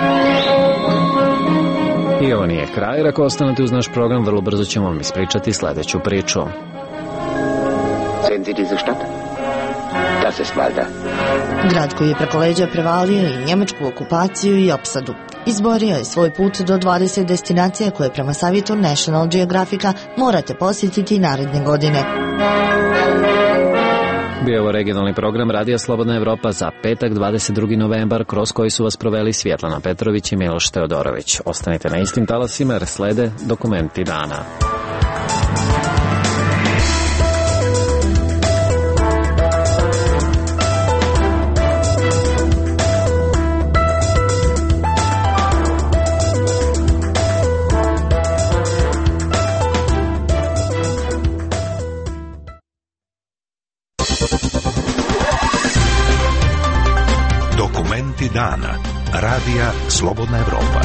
Speaker 1: I ovo nije kraj, ako ostanete uz naš program, vrlo brzo ćemo vam ispričati sljedeću priču.
Speaker 25: Grad koji je preko leđa prevalio i njemačku okupaciju i opsadu. Izborio je svoj put do dvadeset destinacija koje prema savjetu National Geographica morate posjetiti naredne godine.
Speaker 1: Bio je ovo regionalni program Radija Slobodna Evropa za petak dvadeset drugi novembar, kroz koji su vas proveli Svjetlana Petrović i Miloš Teodorović. Ostanite na istim talasima jer slede dokumenti dana.
Speaker 3: Dokumenti dana. Radija Slobodna Evropa.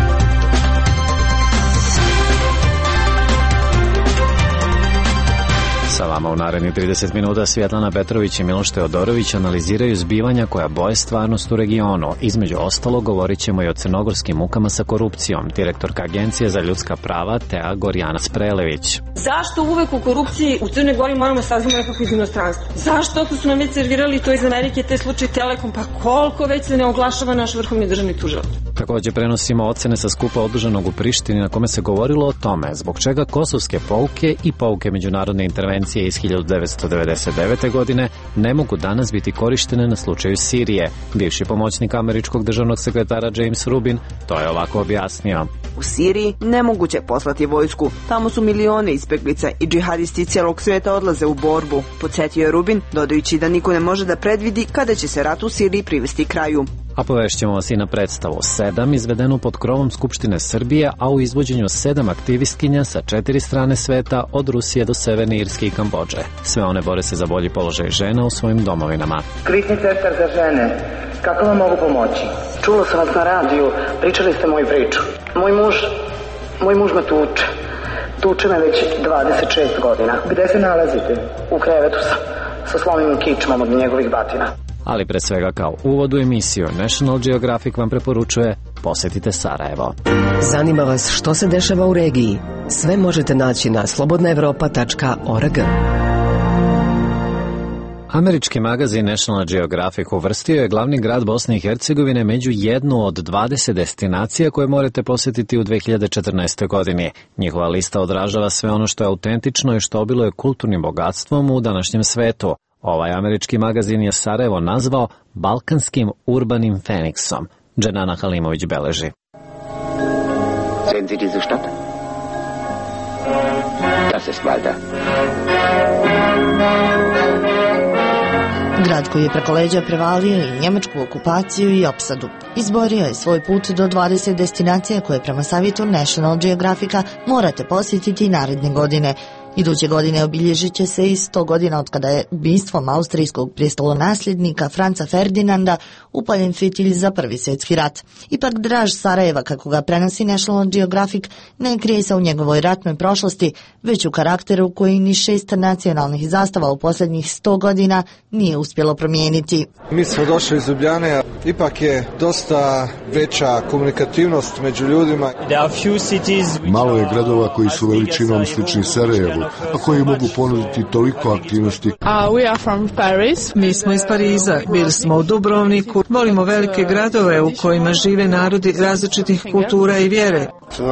Speaker 1: Sa vama u narednih trideset minuta Svjetlana Petrović i Miloš Teodorović analiziraju zbivanja koja boje stvarnost u regionu. Između ostalo govorit ćemo i o crnogorskim mukama sa korupcijom. Direktorka Agencije za ljudska prava Tea Gorjana Sprelević.
Speaker 7: Zašto uvek u korupciji u Crnoj Gori moramo saznamo nekako iz inostranstva? Zašto ako su nam već servirali to iz Amerike, te slučaj Telekom, pa koliko već se ne oglašava naš vrhovni državni tužilac?
Speaker 1: Također prenosimo ocene sa skupa održanog u Prištini na kome se govorilo o tome zbog čega kosovske pouke i pouke međunarodne intervencije iz hiljadu devetsto devedeset devete. godine ne mogu danas biti korištene na slučaju Sirije. Bivši pomoćnik američkog državnog sekretara James Rubin to je ovako objasnio.
Speaker 10: U Siriji nemoguće poslati vojsku. Tamo su milione izbeglica i džihadisti cijelog svijeta odlaze u borbu, podsjetio je Rubin, dodajući da niko ne može da predvidi kada će se rat u Siriji privesti kraju.
Speaker 1: A povešćemo vas i na predstavu sedam izvedenu pod krovom Skupštine Srbije, a u izvođenju sedam aktivistkinja sa četiri strane sveta, od Rusije do Severne Irske i Kambodže. Sve one bore se za bolji položaj žena u svojim domovinama.
Speaker 12: Krizni centar za žene, kako vam mogu pomoći? Čulo sam vas na radiju, pričali ste moju priču. Moj muž, moj muž me tuče. Tuče me već dvadeset šest godina. Gde se nalazite? U krevetu sam, sa slomim kičmom od njegovih batina.
Speaker 1: Ali pre svega kao uvod u emisiju National Geographic vam preporučuje posjetite Sarajevo.
Speaker 4: Zanima vas što se dešava u regiji? Sve možete naći na slobodna evropa tačka org.
Speaker 1: Američki magazin National Geographic uvrstio je glavni grad Bosne i Hercegovine među jednu od dvadeset destinacija koje morate posjetiti u dve hiljade četrnaestoj. godini. Njihova lista odražava sve ono što je autentično i što obiluje kulturnim bogatstvom u današnjem svetu. Ovaj američki magazin je Sarajevo nazvao balkanskim urbanim Feniksom. Dženana Halimović beleži.
Speaker 14: Sehen Sie diese Stadt? Das ist Malta.
Speaker 25: Grad koji je preko leđa prevalio i njemačku okupaciju i opsadu. Izborio je svoj put do dvadeset destinacija koje prema savjetu National Geographica morate posjetiti naredne godine. Iduće godine obilježit će se i sto godina od kada je ubistvom austrijskog prijestolonasljednika Franca Ferdinanda upaljen fitilj za Prvi svjetski rat. Ipak draž Sarajeva, kako ga prenosi National Geographic, ne krije se u njegovoj ratnoj prošlosti, već u karakteru koji ni šest nacionalnih zastava u posljednjih sto godina nije uspjelo promijeniti.
Speaker 15: Mi smo došli iz Ljubljane, ipak je dosta veća komunikativnost među ljudima.
Speaker 26: Malo je gradova koji su veličinom slični Sarajevu, a koji mogu ponuditi toliko aktivnosti.
Speaker 27: Uh, we are from Paris. Mi smo iz Pariza, bili smo u Dubrovniku. Volimo velike gradove u kojima žive narodi različitih kultura i vjere.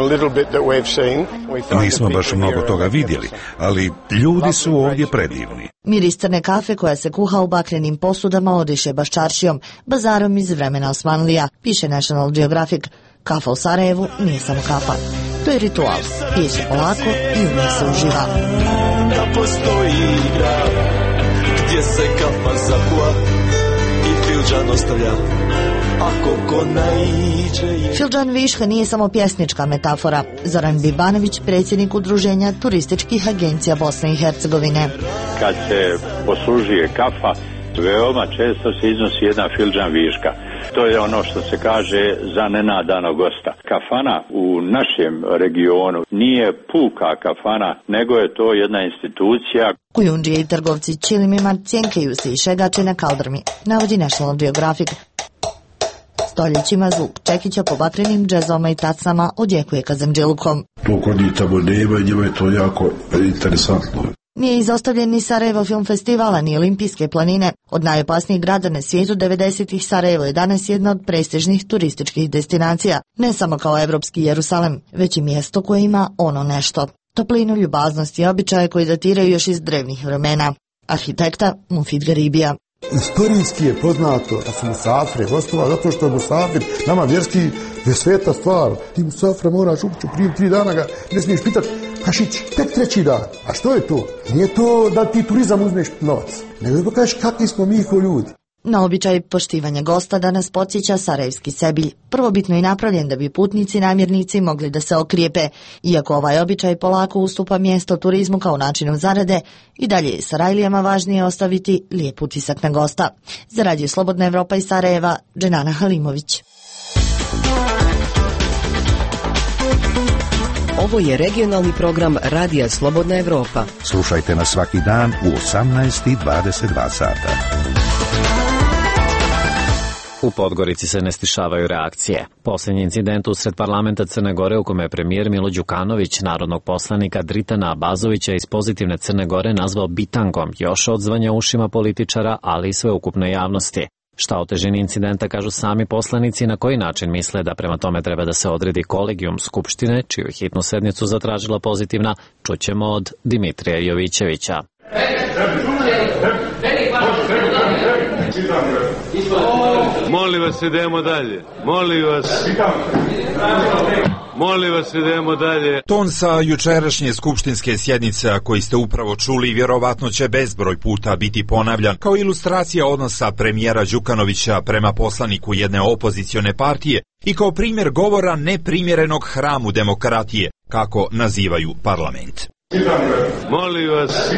Speaker 3: Nismo baš mnogo toga vidjeli, ali ljudi su ovdje predivni.
Speaker 25: Miris crne kafe koja se kuha u bakrenim posudama odiše baščaršijom, bazarom iz vremena Osmanlija, piše National Geographic. Kafa u Sarajevu nije samo kafa. To je ritual. Pije se polako i u njih se uživa.
Speaker 28: Da postoji grad gdje se kafa zakuva i filđan ostavlja. Ako ko naiđe...
Speaker 25: Filđan Viška nije samo pjesnička metafora. Zoran Bibanović, predsjednik udruženja turističkih agencija Bosne i Hercegovine.
Speaker 29: Kad se poslužuje kafa, veoma često se iznosi jedna filđan viška. To je ono što se kaže za nenadanog gosta. Kafana u našem regionu nije puka kafana, nego je to jedna institucija.
Speaker 25: Kujundžije i trgovci čilimima cjenkeju se i šegače na kaldrmi, navodi National Geographic. Stoljećima zvuk čekića po bakrenim džezovama i tacama odjekuje kazanđelukom.
Speaker 26: To kod njih tamo nema i njima je to jako interesantno.
Speaker 25: Nije izostavljen ni Sarajevo film festivala, ni Olimpijske planine. Od najopasnijih grada na svijetu devedesetih Sarajevo je danas jedna od prestižnih turističkih destinacija. Ne samo kao evropski Jerusalem, već i mjesto koje ima ono nešto. Toplinu, ljubaznost i običaje koji datiraju još iz drevnih vremena. arhitekta Mufid Garibija.
Speaker 26: Istorijski je poznato da su musafire gostova, zato što je musafir nama vjerski je sveta stvar. Ti musafira moraš ući prije tri dana ga, ne smiješ pitati kašić, tek treći dan. A što je to? Nije to da ti turizam uzmeš novac, nego da kažeš kakvi smo mi ko ljudi.
Speaker 25: Na običaj poštivanja gosta danas podsjeća Sarajevski Sebilj, prvobitno i napravljen da bi putnici i namjernici mogli da se okrijepe. Iako ovaj običaj polako ustupa mjesto turizmu kao načinu zarade, i dalje je Sarajlijama važnije ostaviti lijep utisak na gosta. Za Radio Slobodna Evropa iz Sarajeva, Dženana Halimović.
Speaker 4: Ovo je regionalni program Radija Slobodna Evropa.
Speaker 3: Slušajte nas svaki dan u osamnaest i dvadeset dva sata.
Speaker 1: U Podgorici se ne stišavaju reakcije. Posljednji incident usred parlamenta Crne Gore u kome je premijer Milo Đukanović narodnog poslanika Dritana Abazovića iz pozitivne Crne Gore nazvao bitangom, još odzvanja ušima političara, ali i sveukupne javnosti. Šta o težini incidenta kažu sami poslanici i na koji način misle da prema tome treba da se odredi kolegijum Skupštine, čiju je hitnu sednicu zatražila pozitivna, čućemo od Dimitrija Jovićevića.
Speaker 5: Molim vas, idemo dalje. Molim vas. Molim vas, idemo dalje.
Speaker 13: Ton sa jučerašnje skupštinske sjednice, a koji ste upravo čuli, vjerovatno će bezbroj puta biti ponavljan kao ilustracija odnosa premijera Đukanovića prema poslaniku jedne opozicione partije i kao primjer govora neprimjerenog hramu demokratije, kako nazivaju parlament.
Speaker 5: Molim vas.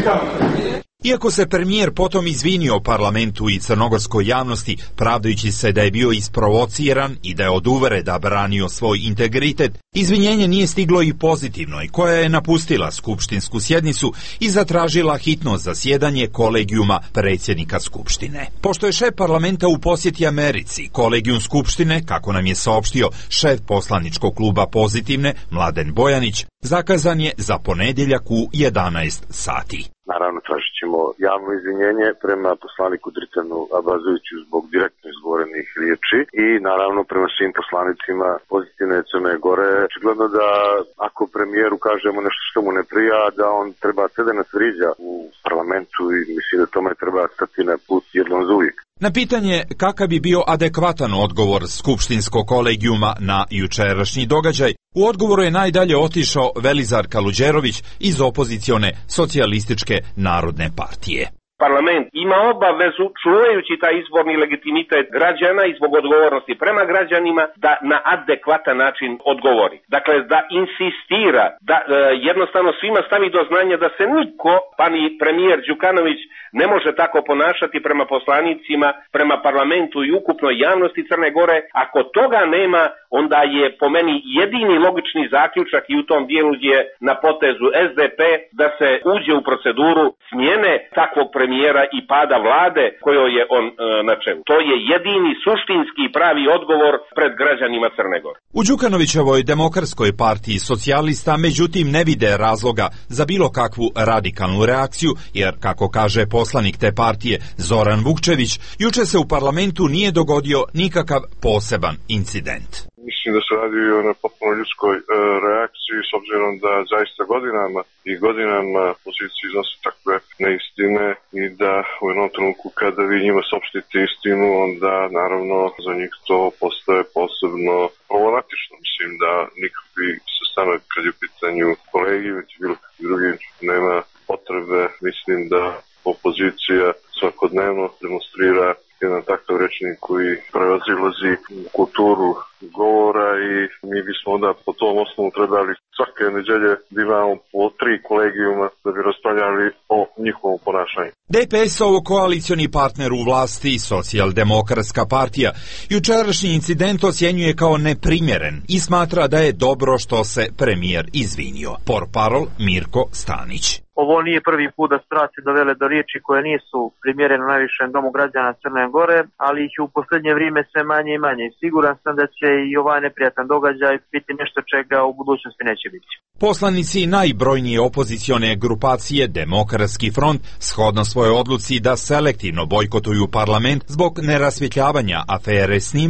Speaker 13: Iako se premijer potom izvinio parlamentu i crnogorskoj javnosti, pravdajući se da je bio isprovociran i da je od uvreda branio svoj integritet, izvinjenje nije stiglo i pozitivnoj, koja je napustila skupštinsku sjednicu i zatražila hitno zasjedanje kolegijuma predsjednika Skupštine. Pošto je šef parlamenta u posjeti Americi, kolegijum Skupštine, kako nam je saopštio šef poslaničkog kluba Pozitivne, Mladen Bojanić, zakazan je za ponedjeljak u jedanaest sati.
Speaker 16: Naravno, tražit ćemo javno izvinjenje prema poslaniku Dritanu Abazoviću zbog direktno izgovorenih riječi i naravno prema svim poslanicima Pozitivne Crne Gore. Očigledno da ako premijeru kažemo nešto što mu ne prija, da on treba sve da nas vriđa u parlamentu i mislim da tome treba stati na put jednom za uvijek.
Speaker 13: Na pitanje kakav bi bio adekvatan odgovor skupštinskog kolegijuma na jučerašnji događaj, u odgovoru je najdalje otišao Velizar Kaluđerović iz opozicione socijalističke narodne partije.
Speaker 17: Parlament ima obavezu, čuvajući taj izborni legitimitet građana i zbog odgovornosti prema građanima, da na adekvatan način odgovori. Dakle, da insistira, da e, jednostavno svima stavi do znanja da se niko, pa ni premijer Đukanović, ne može tako ponašati prema poslanicima, prema parlamentu i ukupnoj javnosti Crne Gore. Ako toga nema, onda je po meni jedini logični zaključak i u tom dijelu je na potezu es de pe da se uđe u proceduru smjene takvog premijera i pada vlade kojoj je on e, na čelu. To je jedini suštinski pravi odgovor pred građanima Crne Gore.
Speaker 13: U Đukanovićevoj demokratskoj partiji socijalista međutim ne vide razloga za bilo kakvu radikalnu reakciju, jer kako kaže poslanik te partije Zoran Vukčević, juče se u parlamentu nije dogodio nikakav poseban incident.
Speaker 18: Mislim da se radi o na potpuno ljudskoj e, reakciji, s obzirom da zaista godinama i godinama pozicije iznose takve neistine i da u jednom trenutku kada vi njima saopštite istinu, onda naravno za njih to postaje posebno problematično. Mislim da nikakvi sastanak kad je u pitanju kolegiju i bilo kakvi drugi nema potrebe. Mislim da opozicija svakodnevno demonstrira jedan takav rečnik koji prevazilazi kulturu govora i mi bismo onda po tom osnovu trebali svake neđelje da imamo po tri kolegijuma da bi raspravljali o njihovom ponašanju.
Speaker 13: de pe es-ov koalicioni partner u vlasti, Socijaldemokratska partija, jučerašnji incident ocjenjuje kao neprimjeren i smatra da je dobro što se premijer izvinio. Portparol Mirko Stanić.
Speaker 19: Ovo nije prvi put da strasti dovele do riječi koje nisu primjerene u najvišem domu građana Crne Gore, ali ih u posljednje vrijeme sve manje i manje. Siguran sam da će i ovaj neprijatan događaj biti nešto čega u budućnosti neće biti.
Speaker 13: Poslanici najbrojnije opozicione grupacije Demokratski front, shodno svojoj odluci da selektivno bojkotuju parlament zbog nerasvjetljavanja afere Snimak,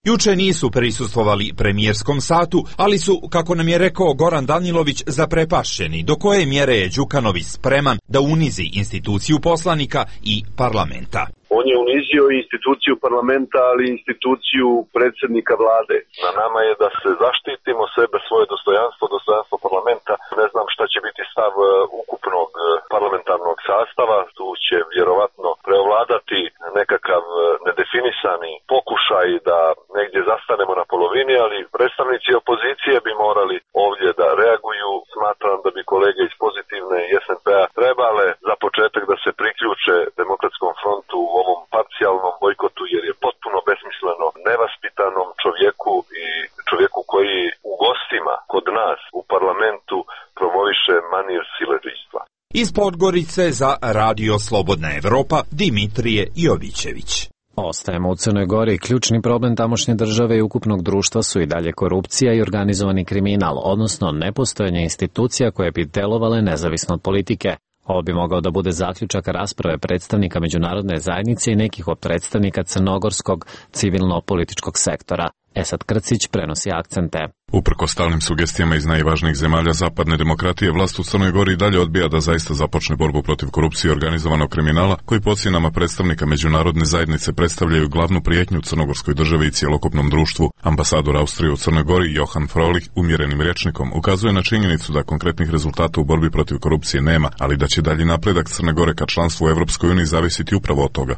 Speaker 13: Juče nisu prisustvovali premijerskom satu, ali su, kako nam je rekao Goran Danilović, zaprepašćeni do koje mjere je Đukanović spreman da unizi instituciju poslanika i parlamenta.
Speaker 2: On je unizio instituciju parlamenta, ali instituciju predsjednika vlade. Na nama je da se zaštitimo sebe, svoje dostojanstvo, dostojanstvo parlamenta. Ne znam šta će biti stav ukupnog parlamentarnog sastava. Tu će vjerovatno preovladati nekakav nedefinisani pokušaj da negdje zastanemo na polovini, ali predstavnici opozicije bi morali ovdje da reaguju. Smatram da bi kolege iz Pozitivne i es en pe a trebale za početak da se priključe Demokratskom frontu u ovom parcijalnom bojkotu, jer je potpuno besmisleno nevaspitanom čovjeku i čovjeku koji u gostima kod nas u parlamentu promoviše manir siledžijstva.
Speaker 13: Iz Podgorice za Radio Slobodna Evropa Dimitrije Jovićević.
Speaker 1: Ostajemo u Crnoj Gori. Ključni problem tamošnje države i ukupnog društva su i dalje korupcija i organizovani kriminal, odnosno nepostojanje institucija koje bi delovale nezavisno od politike. Ovo bi mogao da bude zaključak rasprave predstavnika međunarodne zajednice i nekih od predstavnika crnogorskog civilno-političkog sektora. Esad Krcić prenosi akcente.
Speaker 8: Uprkos stalnim sugestijama iz najvažnijih zemalja zapadne demokratije, vlast u Crnoj Gori i dalje odbija da zaista započne borbu protiv korupcije i organizovanog kriminala, koji po ocjenama predstavnika međunarodne zajednice predstavljaju glavnu prijetnju crnogorskoj državi i cjelokupnom društvu. Ambasador Austrije u Crnoj Gori Johan Frolich umjerenim rječnikom ukazuje na činjenicu da konkretnih rezultata u borbi protiv korupcije nema, ali da će dalji napredak Crne Gore ka članstvu u Evropskoj uniji zavisiti upravo od toga.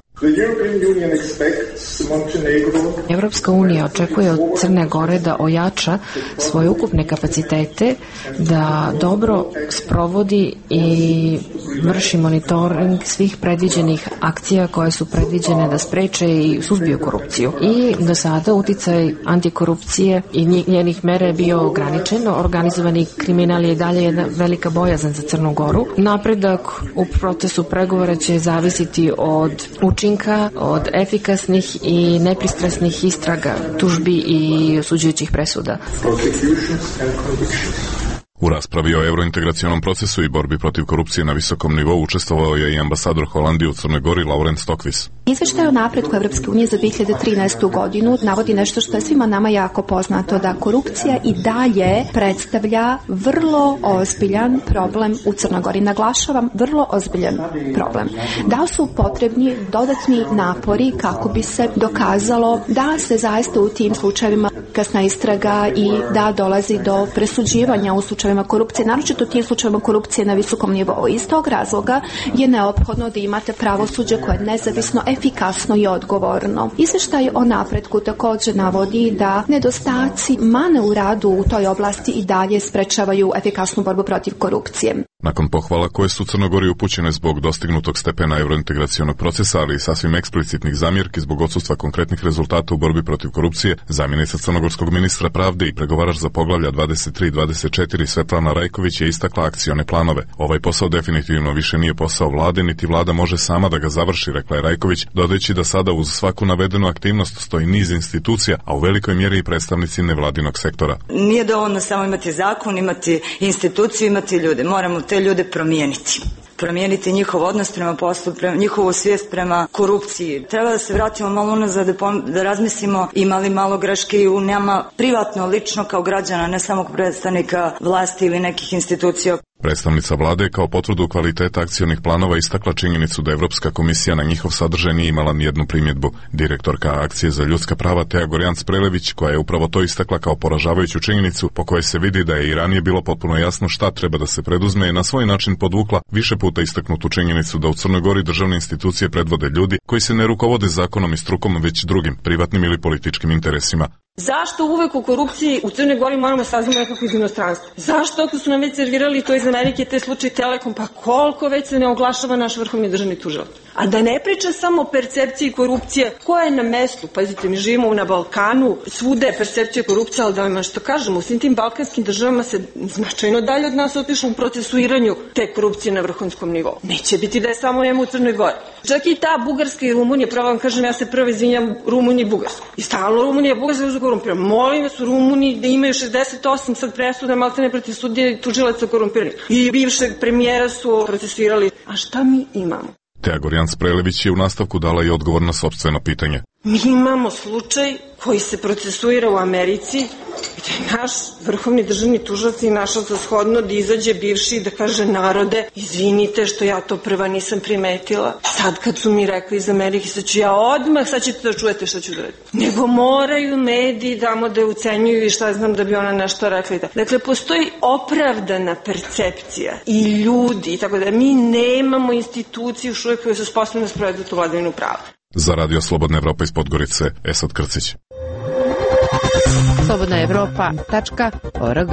Speaker 9: Evropska unija očekuje od Crne Gore da ojača svoje ukupne kapacitete, da dobro sprovodi i vrši monitoring svih predviđenih akcija koje su predviđene da spreče i suzbiju korupciju. I do sada uticaj antikorupcije i njenih mera je bio ograničen. Organizovani kriminal je dalje jedna velika bojazan za Crnu Goru. Napredak u procesu pregovora će zavisiti od učinka, od efikasnih i nepristrasnih istraga, tužbi i osuđujućih presuda.
Speaker 8: U raspravi o eurointegracionom procesu i borbi protiv korupcije na visokom nivou učestvovao je i ambasador Holandije u Crnoj Gori Laurent Stokvis.
Speaker 11: Izveštaj o napretku Evropske unije za dvije hiljade trinaestu godinu navodi nešto što je svima nama jako poznato, da korupcija i dalje predstavlja vrlo ozbiljan problem u Crnoj Gori. Naglašavam, vrlo ozbiljan problem. Da su potrebni dodatni napori kako bi se dokazalo da se zaista u tim slučajevima kasna istraga i da dolazi do presuđivanja u slučajevima korupcije, naročito u tim slučajevima korupcije na visokom nivou. Iz tog razloga je neophodno da imate pravosuđe koje je nezavisno, efikasno i odgovorno. Izveštaj o napretku također navodi da nedostaci mane u radu u toj oblasti i dalje sprečavaju efikasnu borbu protiv korupcije.
Speaker 8: Nakon pohvala koje su Crnogori upućene zbog dostignutog stepena eurointegracionog procesa, ali i sasvim eksplicitnih zamjerki zbog odsustva konkretnih rezultata u borbi protiv korupcije, zamjenica crnogorskog ministra pravde i pregovarač za poglavlja dvadeset tri i dvadeset četiri Svetlana Rajković je istakla akcione planove. Ovaj posao definitivno više nije posao vlade, niti vlada može sama da ga završi, rekla je Rajković, dodajući da sada uz svaku navedenu aktivnost stoji niz institucija, a u velikoj mjeri i predstavnici nevladinog sektora.
Speaker 20: Nije dovoljno samo imati zakon, imati instituciju, imati ljude. Moramo te ljude promijeniti. Promijeniti njihov odnos prema poslu, prema, njihovu svijest prema korupciji. Treba da se vratimo malo unazad, da, da razmislimo imali malo greške i u nama privatno, lično kao građana, ne samo predstavnika vlasti ili nekih institucija.
Speaker 8: Predstavnica vlade kao potvrdu kvaliteta akcionih planova istakla činjenicu da Evropska komisija na njihov sadržaj nije imala nijednu primjedbu. Direktorka akcije za ljudska prava Teja Gorjanc-Prelević, koja je upravo to istakla kao poražavajuću činjenicu po kojoj se vidi da je i ranije bilo potpuno jasno šta treba da se preduzme, je na svoj način podvukla više puta istaknutu činjenicu da u Crnoj Gori državne institucije predvode ljudi koji se ne rukovode zakonom i strukom, već drugim, privatnim ili političkim interesima.
Speaker 7: Zašto uvek u korupciji u Crnoj Gori moramo saznamo nekako iz inostranstva? Zašto ako su nam već servirali to iz Amerike, te slučaj Telekom, pa koliko već se ne oglašava naš vrhovni državni tužilac? A da ne priča samo o percepciji korupcije koja je na mestu. Pazite, mi živimo na Balkanu, svuda je percepcija korupcije, ali da vam što kažemo, u svim tim balkanskim državama se značajno dalje od nas otišlo u procesuiranju te korupcije na vrhunskom nivou. Neće biti da je samo njemu u Crnoj Gori. Čak i ta Bugarska i Rumunija, pravo vam kažem, ja se prvo izvinjam Rumuniji i Bugarsku. I stalno Rumunija i Bugarska su korumpirani. Molim vas u Rumuniji da imaju šezdeset osam sad presuda maltene protiv sudija i tužilaca korumpiranih. I bivšeg premijera su procesuirali. A šta mi imamo?
Speaker 8: Teja Gorjanc-Prelević je u nastavku dala i odgovor na sopstveno pitanje.
Speaker 7: Mi imamo slučaj koji se procesuira u Americi gde je naš vrhovni državni tužilac i našao za shodno da izađe bivši i da kaže narode, izvinite što ja to prva nisam primetila. Sad kad su mi rekli iz Amerike, sad ću ja odmah, sad ćete da čujete što ću da reći. Nego moraju mediji damo da je ucenjuju i šta znam da bi ona nešto rekla. Dakle, postoji opravdana percepcija i ljudi i tako da mi nemamo instituciju još uvijek koje su sposobne da sprovedu tu vladavinu prava.
Speaker 8: Za Radio Slobodna Evropa iz Podgorice, Esad Krcić.
Speaker 6: slobodna evropa tačka org.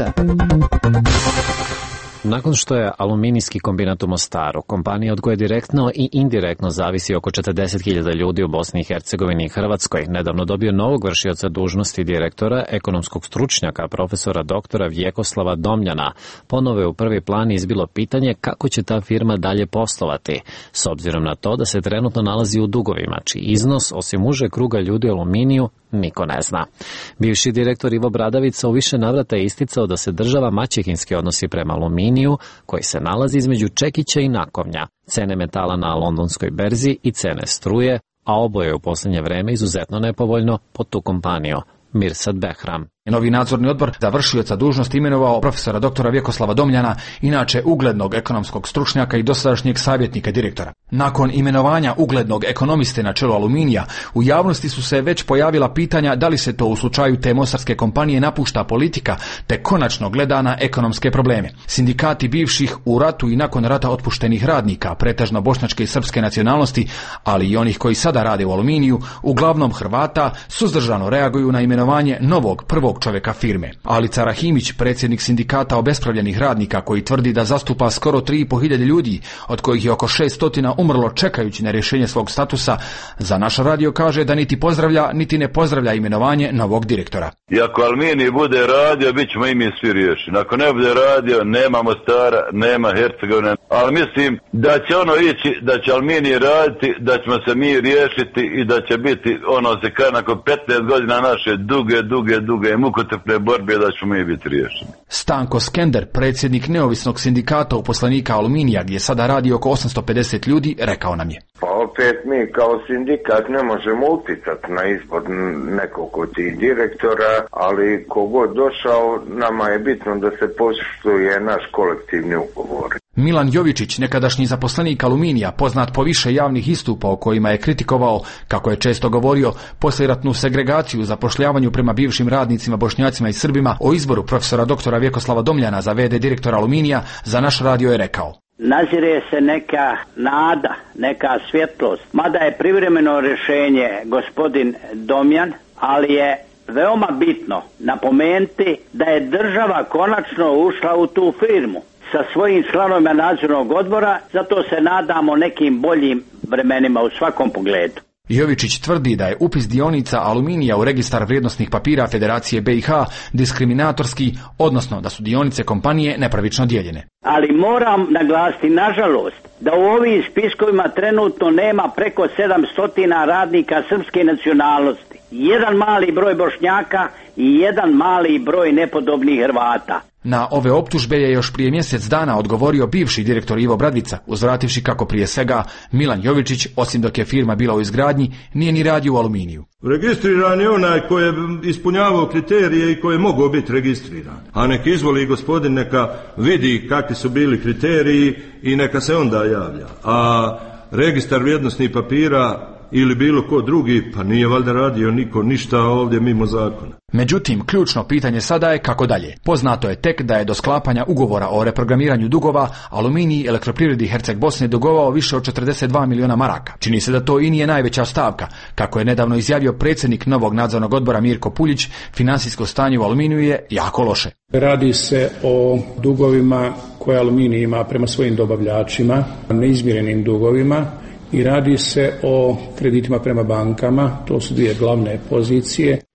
Speaker 1: Nakon što je aluminijski kombinat u Mostaru, kompanija od koje direktno i indirektno zavisi oko četrdeset hiljada ljudi u Bosni i Hercegovini i Hrvatskoj, nedavno dobio novog vršioca dužnosti direktora, ekonomskog stručnjaka, profesora doktora Vjekoslava Domljana, ponovo je u prvi plan izbilo pitanje kako će ta firma dalje poslovati, s obzirom na to da se trenutno nalazi u dugovima, čiji iznos, osim uže kruga ljudi u aluminiju, niko ne zna. Bivši direktor Ivo Bradavica u više navrata je isticao da se država maćehinski odnosi prema aluminiju, koji se nalazi između čekića i nakovnja, cene metala na londonskoj berzi i cene struje, a oboje u posljednje vreme izuzetno nepovoljno po tu kompaniju. Mirsad Behram.
Speaker 10: Novi nadzorni odbor za vršioca dužnosti imenovao profesora doktora Vjekoslava Domljana, inače uglednog ekonomskog stručnjaka i dosadašnjeg savjetnika direktora. Nakon imenovanja uglednog ekonomiste na čelu Aluminija, u javnosti su se već pojavila pitanja da li se to u slučaju te mostarske kompanije napušta politika, te konačno gleda na ekonomske probleme. Sindikati bivših u ratu i nakon rata otpuštenih radnika, pretežno bošnjačke i srpske nacionalnosti, ali i onih koji sada rade u Aluminiju, uglavnom Hrvata, suzdržano reaguju na imenovanje novog prvog čovjeka firme. Alica Rahimić, predsjednik sindikata obespravljenih radnika, koji tvrdi da zastupa skoro tri i po hiljade ljudi, od kojih je oko šestotina umrlo čekajući na rješenje svog statusa, za naš radio kaže da niti pozdravlja, niti ne pozdravlja imenovanje novog direktora.
Speaker 12: I ako Aluminij bude radio, bit ćemo i mi svi riješeni. Ako ne bude radio, nema Mostara, nema Hercegovine. Ali mislim da će ono ići, da će Aluminij raditi, da ćemo se mi riješiti i da će biti ono se kada nakon petnaest godina naše duge, duge, duge mukotrpne borbe da ćemo mi biti riješeni.
Speaker 10: Stanko Skender, predsjednik neovisnog sindikata uposlenika Aluminija, gdje sada radi oko osamsto pedeset ljudi, rekao nam je.
Speaker 14: Pa opet mi kao sindikat ne možemo utjecati na izbor nekog od tih direktora, ali kogod došao, nama je bitno da se poštuje naš kolektivni ugovor.
Speaker 10: Milan Jovičić, nekadašnji zaposlenik Aluminija, poznat po više javnih istupa o kojima je kritikovao, kako je često govorio, poslijeratnu segregaciju u zapošljavanju prema bivšim radnicima, Bošnjacima i Srbima, o izboru profesora doktora Vjekoslava Domljana za ve de direktora Aluminija, za naš radio je rekao.
Speaker 15: Nazire se neka nada, neka svjetlost, mada je privremeno rješenje gospodin Domjan, ali je veoma bitno napomenuti da je država konačno ušla u tu firmu sa svojim članovima nadzornog odbora, zato se nadamo nekim boljim vremenima u svakom pogledu.
Speaker 10: Jovičić tvrdi da je upis dionica Aluminija u registar vrijednosnih papira Federacije be i ha diskriminatorski, odnosno da su dionice kompanije nepravično dijeljene.
Speaker 15: Ali moram naglasiti, nažalost, da u ovim spiskovima trenutno nema preko sedamsto radnika srpske nacionalnosti, jedan mali broj Bošnjaka i jedan mali broj nepodobnih Hrvata.
Speaker 10: Na ove optužbe je još prije mjesec dana odgovorio bivši direktor Ivo Bradica, uzvrativši kako prije svega Milan Jovičić, osim dok je firma bila u izgradnji, nije ni radio u Aluminiju.
Speaker 21: Registriran je onaj koji je ispunjavao kriterije i koji je mogao biti registriran. A nek izvoli gospodin, neka vidi kakvi su bili kriteriji i neka se onda javlja. A registar vrijednosnih papira ili bilo ko drugi, pa nije valjda radio niko ništa ovdje mimo zakona.
Speaker 10: Međutim, ključno pitanje sada je kako dalje. Poznato je tek da je do sklapanja ugovora o reprogramiranju dugova Aluminij Elektroprivredi Herceg Bosne dugovao više od četrdeset dva miliona maraka. Čini se da to i nije najveća stavka. Kako je nedavno izjavio predsjednik novog nadzornog odbora Mirko Puljić, financijsko stanje u Aluminiju je jako loše.
Speaker 22: Radi se o dugovima koje Aluminij ima prema svojim dobavljačima, neizmirenim dugovima, i radi se o kreditima prema bankama, to su dvije glavne pozicije.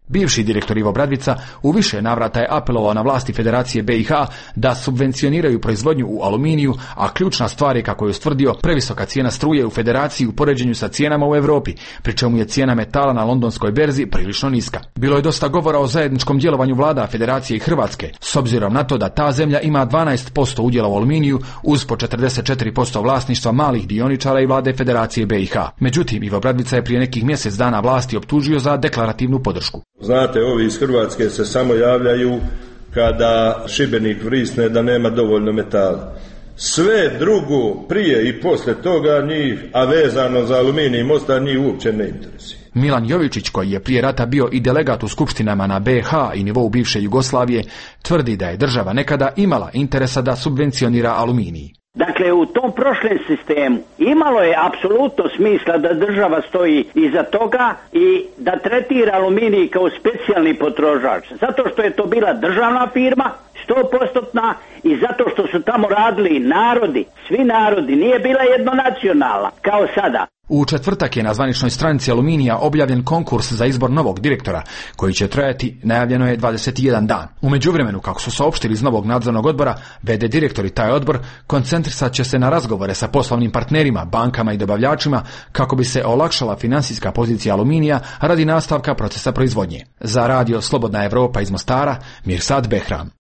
Speaker 10: Bivši direktor Ivo Bradvica u više navrata je apelovao na vlasti Federacije B i H da subvencioniraju proizvodnju u aluminiju, a ključna stvar je, kako je ustvrdio, previsoka cijena struje u Federaciji u poređenju sa cijenama u Europi, pri čemu je cijena metala na londonskoj berzi prilično niska. Bilo je dosta govora o zajedničkom djelovanju vlada Federacije i Hrvatske, s obzirom na to da ta zemlja ima dvanaest posto udjela u aluminiju uz po četrdeset četiri posto vlasništva malih dioničara i vlade Federacije B i H. Međutim, Ivo Bradvica je prije nekih mjesec dana vlasti optužio za deklarativnu podršku.
Speaker 21: Znate, ovi iz Hrvatske se samo javljaju kada Šibenik vrisne da nema dovoljno metala. Sve drugo prije i posle toga njih, a vezano za aluminij i Mostar, njih uopće ne interesuje.
Speaker 10: Milan Jovičić, koji je prije rata bio i delegat u skupštinama na B i H i nivou bivše Jugoslavije, tvrdi da je država nekada imala interesa da subvencionira aluminij.
Speaker 15: Dakle, u tom prošlem sistemu imalo je apsolutno smisla da država stoji iza toga i da tretira aluminij kao specijalni potrošač. Zato što je to bila državna firma, sto posto i zato što su tamo radili narodi, svi narodi, nije bila jednonacionalna kao sada.
Speaker 10: U četvrtak je na zvaničnoj stranici Aluminija objavljen konkurs za izbor novog direktora, koji će trajati, najavljeno je, dvadeset jedan dan. U međuvremenu, kako su saopštili iz novog nadzornog odbora, v d direktor i taj odbor koncentrisat će se na razgovore sa poslovnim partnerima, bankama i dobavljačima kako bi se olakšala finansijska pozicija Aluminija radi nastavka procesa proizvodnje. Za radio Slobodna Evropa iz Mostara, Mirsad Behram.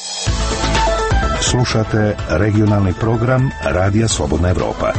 Speaker 3: Slušate regionalni program Radija Slobodna Evropa.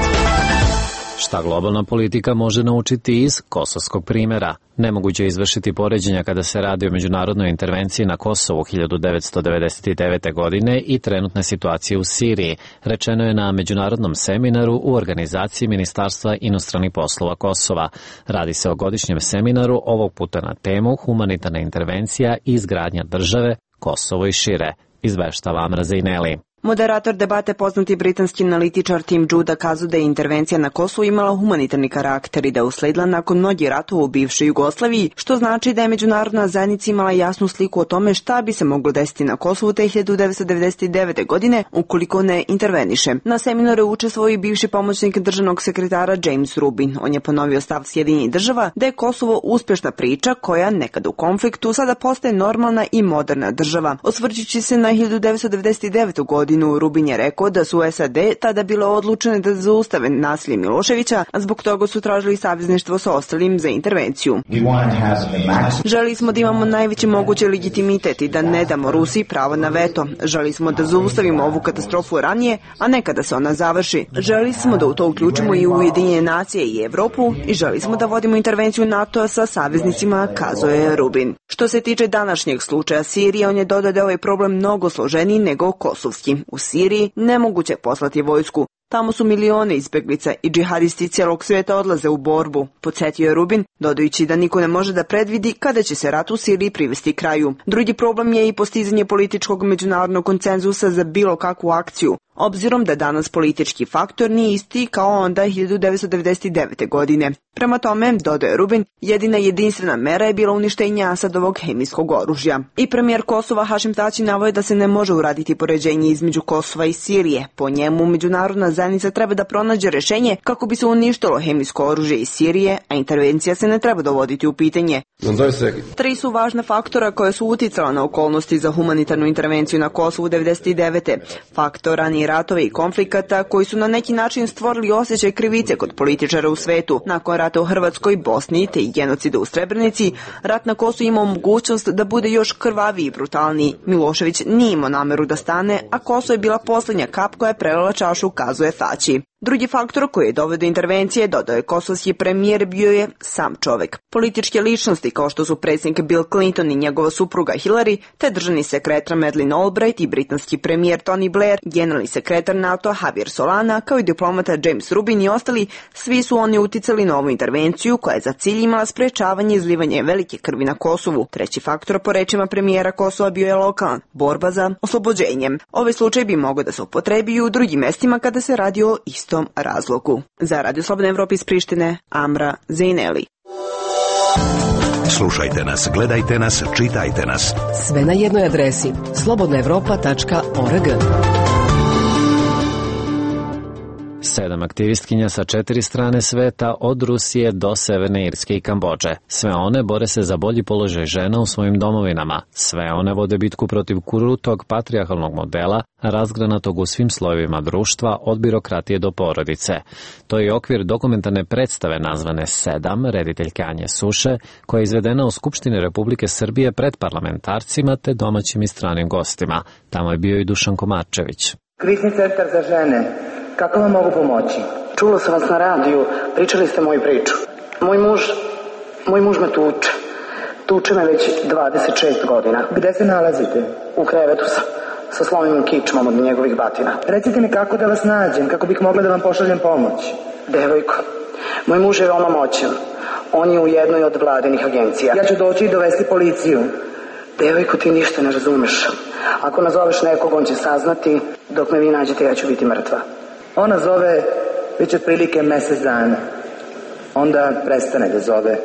Speaker 1: Šta globalna politika može naučiti iz kosovskog primjera? Nemoguće je izvršiti poređenja kada se radi o međunarodnoj intervenciji na Kosovu hiljadu devetsto devedeset devete. godine i trenutne situacije u Siriji, rečeno je na međunarodnom seminaru u organizaciji Ministarstva inostranih poslova Kosova. Radi se o godišnjem seminaru, ovog puta na temu humanitarna intervencija i izgradnja države, Kosovo i šire, izveštava Amra Zejneli.
Speaker 4: Moderator debate, poznati britanski analitičar Tim Juda, kazao da je intervencija na Kosovu imala humanitarni karakter i da je usledila nakon mnogih ratova u bivšoj Jugoslaviji, što znači da je međunarodna zajednica imala jasnu sliku o tome šta bi se moglo desiti na Kosovu te hiljadu devetsto devedeset devete. godine ukoliko ne interveniše. Na seminaru je učestvovao i bivši pomoćnik državnog sekretara James Rubin. On je ponovio stav Sjedinjenih država da je Kosovo uspješna priča koja nekada u konfliktu sada postaje normalna i moderna država. Osvrćući se na hiljadu devetsto devedeset devetu. godinu, Rubin je rekao da su S A D tada bile odlučene da zaustave nasilje Miloševića, a zbog toga su tražili savezništvo sa ostalim za intervenciju. Želi smo da imamo najveći mogući legitimitet i da ne damo Rusiji pravo na veto. Želi smo da zaustavimo ovu katastrofu ranije, a ne kada se ona završi. Želi smo da u to uključimo i Ujedinjene nacije i Evropu i želi smo da vodimo intervenciju NATO sa saveznicima, kazao je Rubin. Što se tiče današnjeg slučaja Sirije, on je dodao da je ovaj problem mnogo složeniji nego kosovski. U Siriji nemoguće poslati vojsku. Tamo su milione izbjeglica i džihadisti cijelog svijeta odlaze u borbu, podsjetio je Rubin, dodajući da niko ne može da predvidi kada će se rat u Siriji privesti kraju. Drugi problem je i postizanje političkog međunarodnog konsenzusa za bilo kakvu akciju, obzirom da danas politički faktor nije isti kao onda hiljadu devetsto devedeset devete. godine. Prema tome, dodaje Rubin, jedina jedinstvena mera je bila uništenje Asadovog hemijskog oružja. I premijer Kosova Hašim Tači navoje da se ne može uraditi poređenje između Kosova i Sirije. Po njemu, međunarodna zajednica treba da pronađe rješenje kako bi se uništilo hemijsko oružje iz Sirije, a intervencija se ne treba dovoditi u pitanje. Tri su važna faktora koje su uticala na okolnosti za humanitarnu intervenciju na Kosovu devedeset devete. Faktor ranije ratove i konflikata koji su na neki način stvorili osjećaj krivice kod političara u svetu. Nakon rata u Hrvatskoj, Bosni te i genocida u Srebrenici, rat na Kosovu imao mogućnost da bude još krvaviji i brutalniji. Milošević nije imao nameru da stane, a Kosovo je bila posljednja kap koja je prelila čašu, kazuje Tači. Drugi faktor koji je doveo do intervencije, dodao je kosovski premijer, bio je sam čovjek. Političke ličnosti kao što su predsjednik Bill Clinton i njegova supruga Hillary, te državni sekretar Madeleine Albright i britanski premijer Tony Blair, generalni sekretar NATO Javier Solana, kao i diplomata James Rubin i ostali, svi su oni uticali na ovu intervenciju koja je za cilj imala sprečavanje izlivanja velike krvi na Kosovu. Treći faktor, po rečima premijera Kosova, bio je lokalan, borba za oslobođenjem. Ovaj slučaj bi mogao da se upotrebi i u drugim mestima kada se radi o istom razlogu. Za Radio Slobodna Evropa iz Prištine, Amra Zejneli.
Speaker 3: Slušajte nas, gledajte nas, čitajte nas.
Speaker 23: Sve na jednoj adresi slobodna evropa tačka org.
Speaker 1: Sedam aktivistkinja sa četiri strane sveta, od Rusije do Severne Irske i Kambodže. Sve one bore se za bolji položaj žena u svojim domovinama. Sve one vode bitku protiv krutog patrijarhalnog modela, razgranatog u svim slojevima društva, od birokratije do porodice. To je okvir dokumentarne predstave nazvane Sedam, rediteljke Anje Suše, koja je izvedena u Skupštini Republike Srbije pred parlamentarcima te domaćim i stranim gostima. Tamo je bio i Dušan Komarčević.
Speaker 5: Krizni centar za žene. Kako vam mogu pomoći?
Speaker 16: Čula sam vas na radiju, pričali ste moju priču. Moj muž, moj muž me tuče. Tuče me već dvadeset šest godina.
Speaker 5: Gde se nalazite?
Speaker 16: U krevetu sam, sa slomim kičmom od njegovih batina.
Speaker 5: Recite mi kako da vas nađem, kako bih mogla da vam pošaljem pomoć.
Speaker 16: Devojko, moj muž je veoma moćan. On je u jednoj od vladinih agencija.
Speaker 5: Ja ću doći i dovesti policiju.
Speaker 16: Devojko, ti ništa ne razumeš. Ako nazoveš nekog, on će saznati. Dok me vi nađete, ja ću biti mrtva.
Speaker 5: Ona zove već otprilike mesec dana. Onda prestane da zove.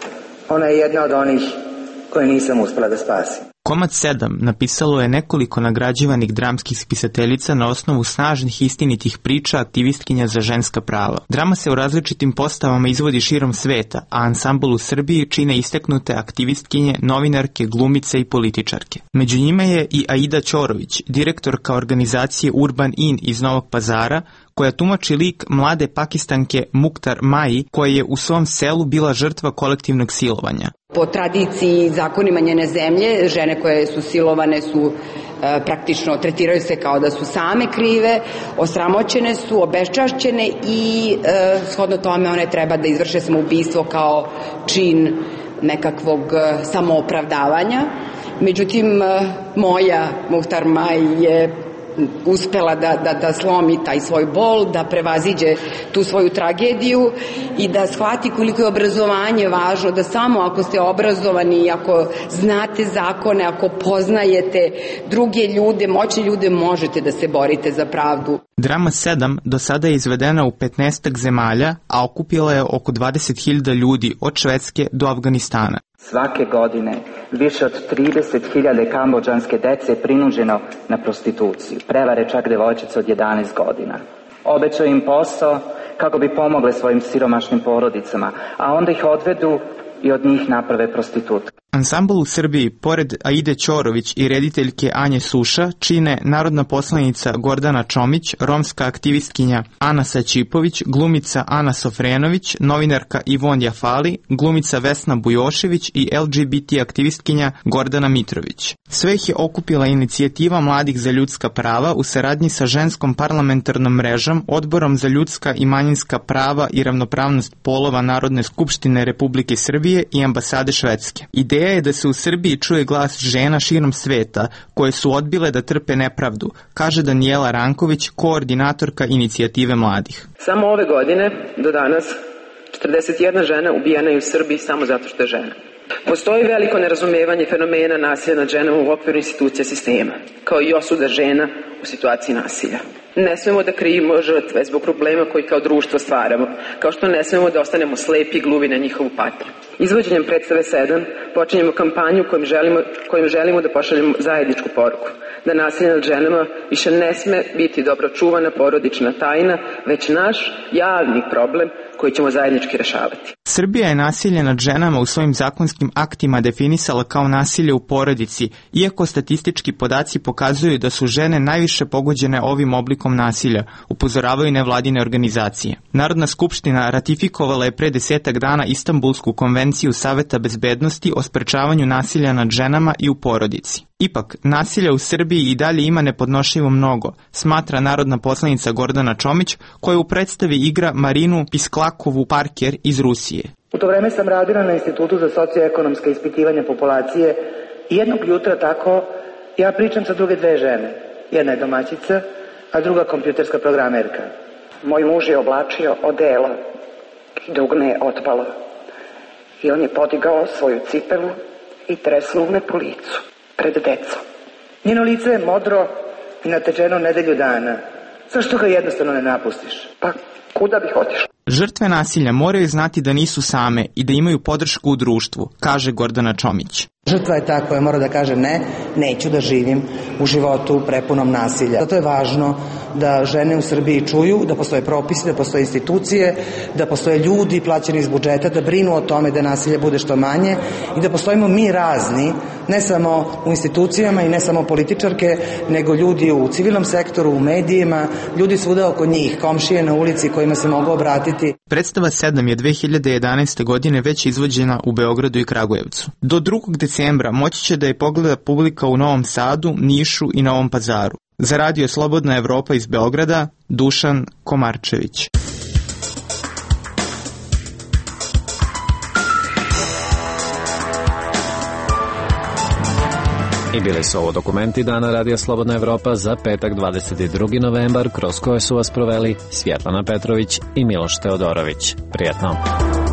Speaker 5: Ona je jedna od onih koje nisam uspela da spasim.
Speaker 23: Komad sedam napisalo je nekoliko nagrađivanih dramskih spisateljica na osnovu snažnih istinitih priča aktivistkinja za ženska prava. Drama se u različitim postavama izvodi širom sveta, a ansambl u Srbiji čine istaknute aktivistkinje, novinarke, glumice i političarke. Među njima je i Aida Ćorović, direktorka organizacije Urban In iz Novog Pazara, koja tumači lik mlade Pakistanke Mukhtar Mai, koja je u svom selu bila žrtva kolektivnog silovanja.
Speaker 24: Po tradiciji i zakonima njene zemlje, žene koje su silovane su e, praktično tretiraju se kao da su same krive, osramoćene su, obeščašćene i e, shodno tome one treba da izvrše samoubistvo kao čin nekakvog e, samoopravdavanja. Međutim, e, moja Mukhtar Mai je uspela da, da, da slomi taj svoj bol, da prevaziđe tu svoju tragediju i da shvati koliko je obrazovanje važno, da samo ako ste obrazovani, ako znate zakone, ako poznajete druge ljude, moćne ljude, možete da se borite za pravdu.
Speaker 23: Drama sedam do sada je izvedena u petnaestak zemalja, a okupila je oko dvadeset hiljada ljudi od Švedske do Afganistana.
Speaker 5: Svake godine više od trideset hiljada kambodžanske dece je prinuđeno na prostituciju. Prevare čak devojčice od jedanaest godina. Obećaju im posao kako bi pomogle svojim siromašnim porodicama, a onda ih odvedu i od njih naprave prostitutke.
Speaker 23: Ansambl u Srbiji, pored Aide Ćorović i rediteljke Anje Suša, čine narodna poslanica Gordana Čomić, romska aktivistkinja Ana Sačipović, glumica Ana Sofrenović, novinarka Ivon Jafali, glumica Vesna Bujošević i L G B T aktivistkinja Gordana Mitrović. Sve ih je okupila inicijativa Mladih za ljudska prava u saradnji sa ženskom parlamentarnom mrežom, Odborom za ljudska i manjinska prava i ravnopravnost polova Narodne skupštine Republike Srbije i ambasade Švedske. Ideja je da se u Srbiji čuje glas žena širom sveta koje su odbile da trpe nepravdu, kaže Danijela Ranković, koordinatorka inicijative mladih.
Speaker 16: Samo ove godine, do danas, četrdeset jedna žena ubijena je u Srbiji samo zato što je žena. Postoji veliko nerazumevanje fenomena nasilja nad ženama u okviru institucija sistema, kao i osuda žena u situaciji nasilja. Ne smemo da krivimo žrtve zbog problema koji kao društvo stvaramo, kao što ne smemo da ostanemo slepi i gluvi na njihovu patnju. Izvođenjem predstave sedam počinjemo kampanju kojom želimo, kojom želimo da pošaljemo zajedničku poruku, da nasilje nad ženama više ne sme biti dobro čuvana porodična tajna, već naš javni problem koji ćemo zajednički rešavati.
Speaker 23: Srbija je nasilje nad ženama u svojim zakonskim aktima definisala kao nasilje u porodici, iako statistički podaci pokazuju da su žene najviše pogođene ovim oblikom nasilja, upozoravaju nevladine organizacije. Narodna skupština ratifikovala je pre desetak dana Istanbulsku konvenciju Saveta bezbednosti o sprečavanju nasilja nad ženama i u porodici. Ipak, nasilja u Srbiji i dalje ima nepodnošljivo mnogo, smatra narodna poslanica Gordana Čomić, koja u predstavi igra Marinu Pisklakovu Parker iz Rusije.
Speaker 5: U to vreme sam radila na Institutu za socioekonomske ispitivanja populacije i jednog jutra tako ja pričam sa druge dve žene. Jedna je domaćica, a druga kompjuterska programerka.
Speaker 16: Moj muž je oblačio odelo, dugme je otpalo i on je podigao svoju cipelu i tresnuo me po licu, pred decom.
Speaker 5: Njeno lice je modro i natečeno nedelju dana. Zašto ga jednostavno ne napustiš?
Speaker 16: Pa, kuda bih otišla?
Speaker 23: Žrtve nasilja moraju znati da nisu same i da imaju podršku u društvu, kaže Gordana Čomić.
Speaker 2: Žrtva je ta koja mora da kaže ne, neću da živim u životu prepunom nasilja. Zato je važno da žene u Srbiji čuju da postoje propisi, da postoje institucije, da postoje ljudi plaćeni iz budžeta, da brinu o tome da nasilje bude što manje i da postojimo mi razni, ne samo u institucijama i ne samo političarke, nego ljudi u civilnom sektoru, u medijima, ljudi svuda oko njih, komšije na ulici kojima se mogu obratiti.
Speaker 23: Predstava sedam je dve hiljade jedanaeste. godine već izvođena u Beogradu i Kragujevcu. Do drugog decembra moći će da je pogleda publika u Novom Sadu, Nišu i Novom Pazaru. Za Radio Slobodna Evropa iz Beograda, Dušan Komarčević.
Speaker 1: I bili su ovo dokumenti dana Radija Slobodna Evropa za petak dvadeset drugi novembar, kroz koje su vas proveli Svjetlana Petrović i Miloš Teodorović. Prijetno!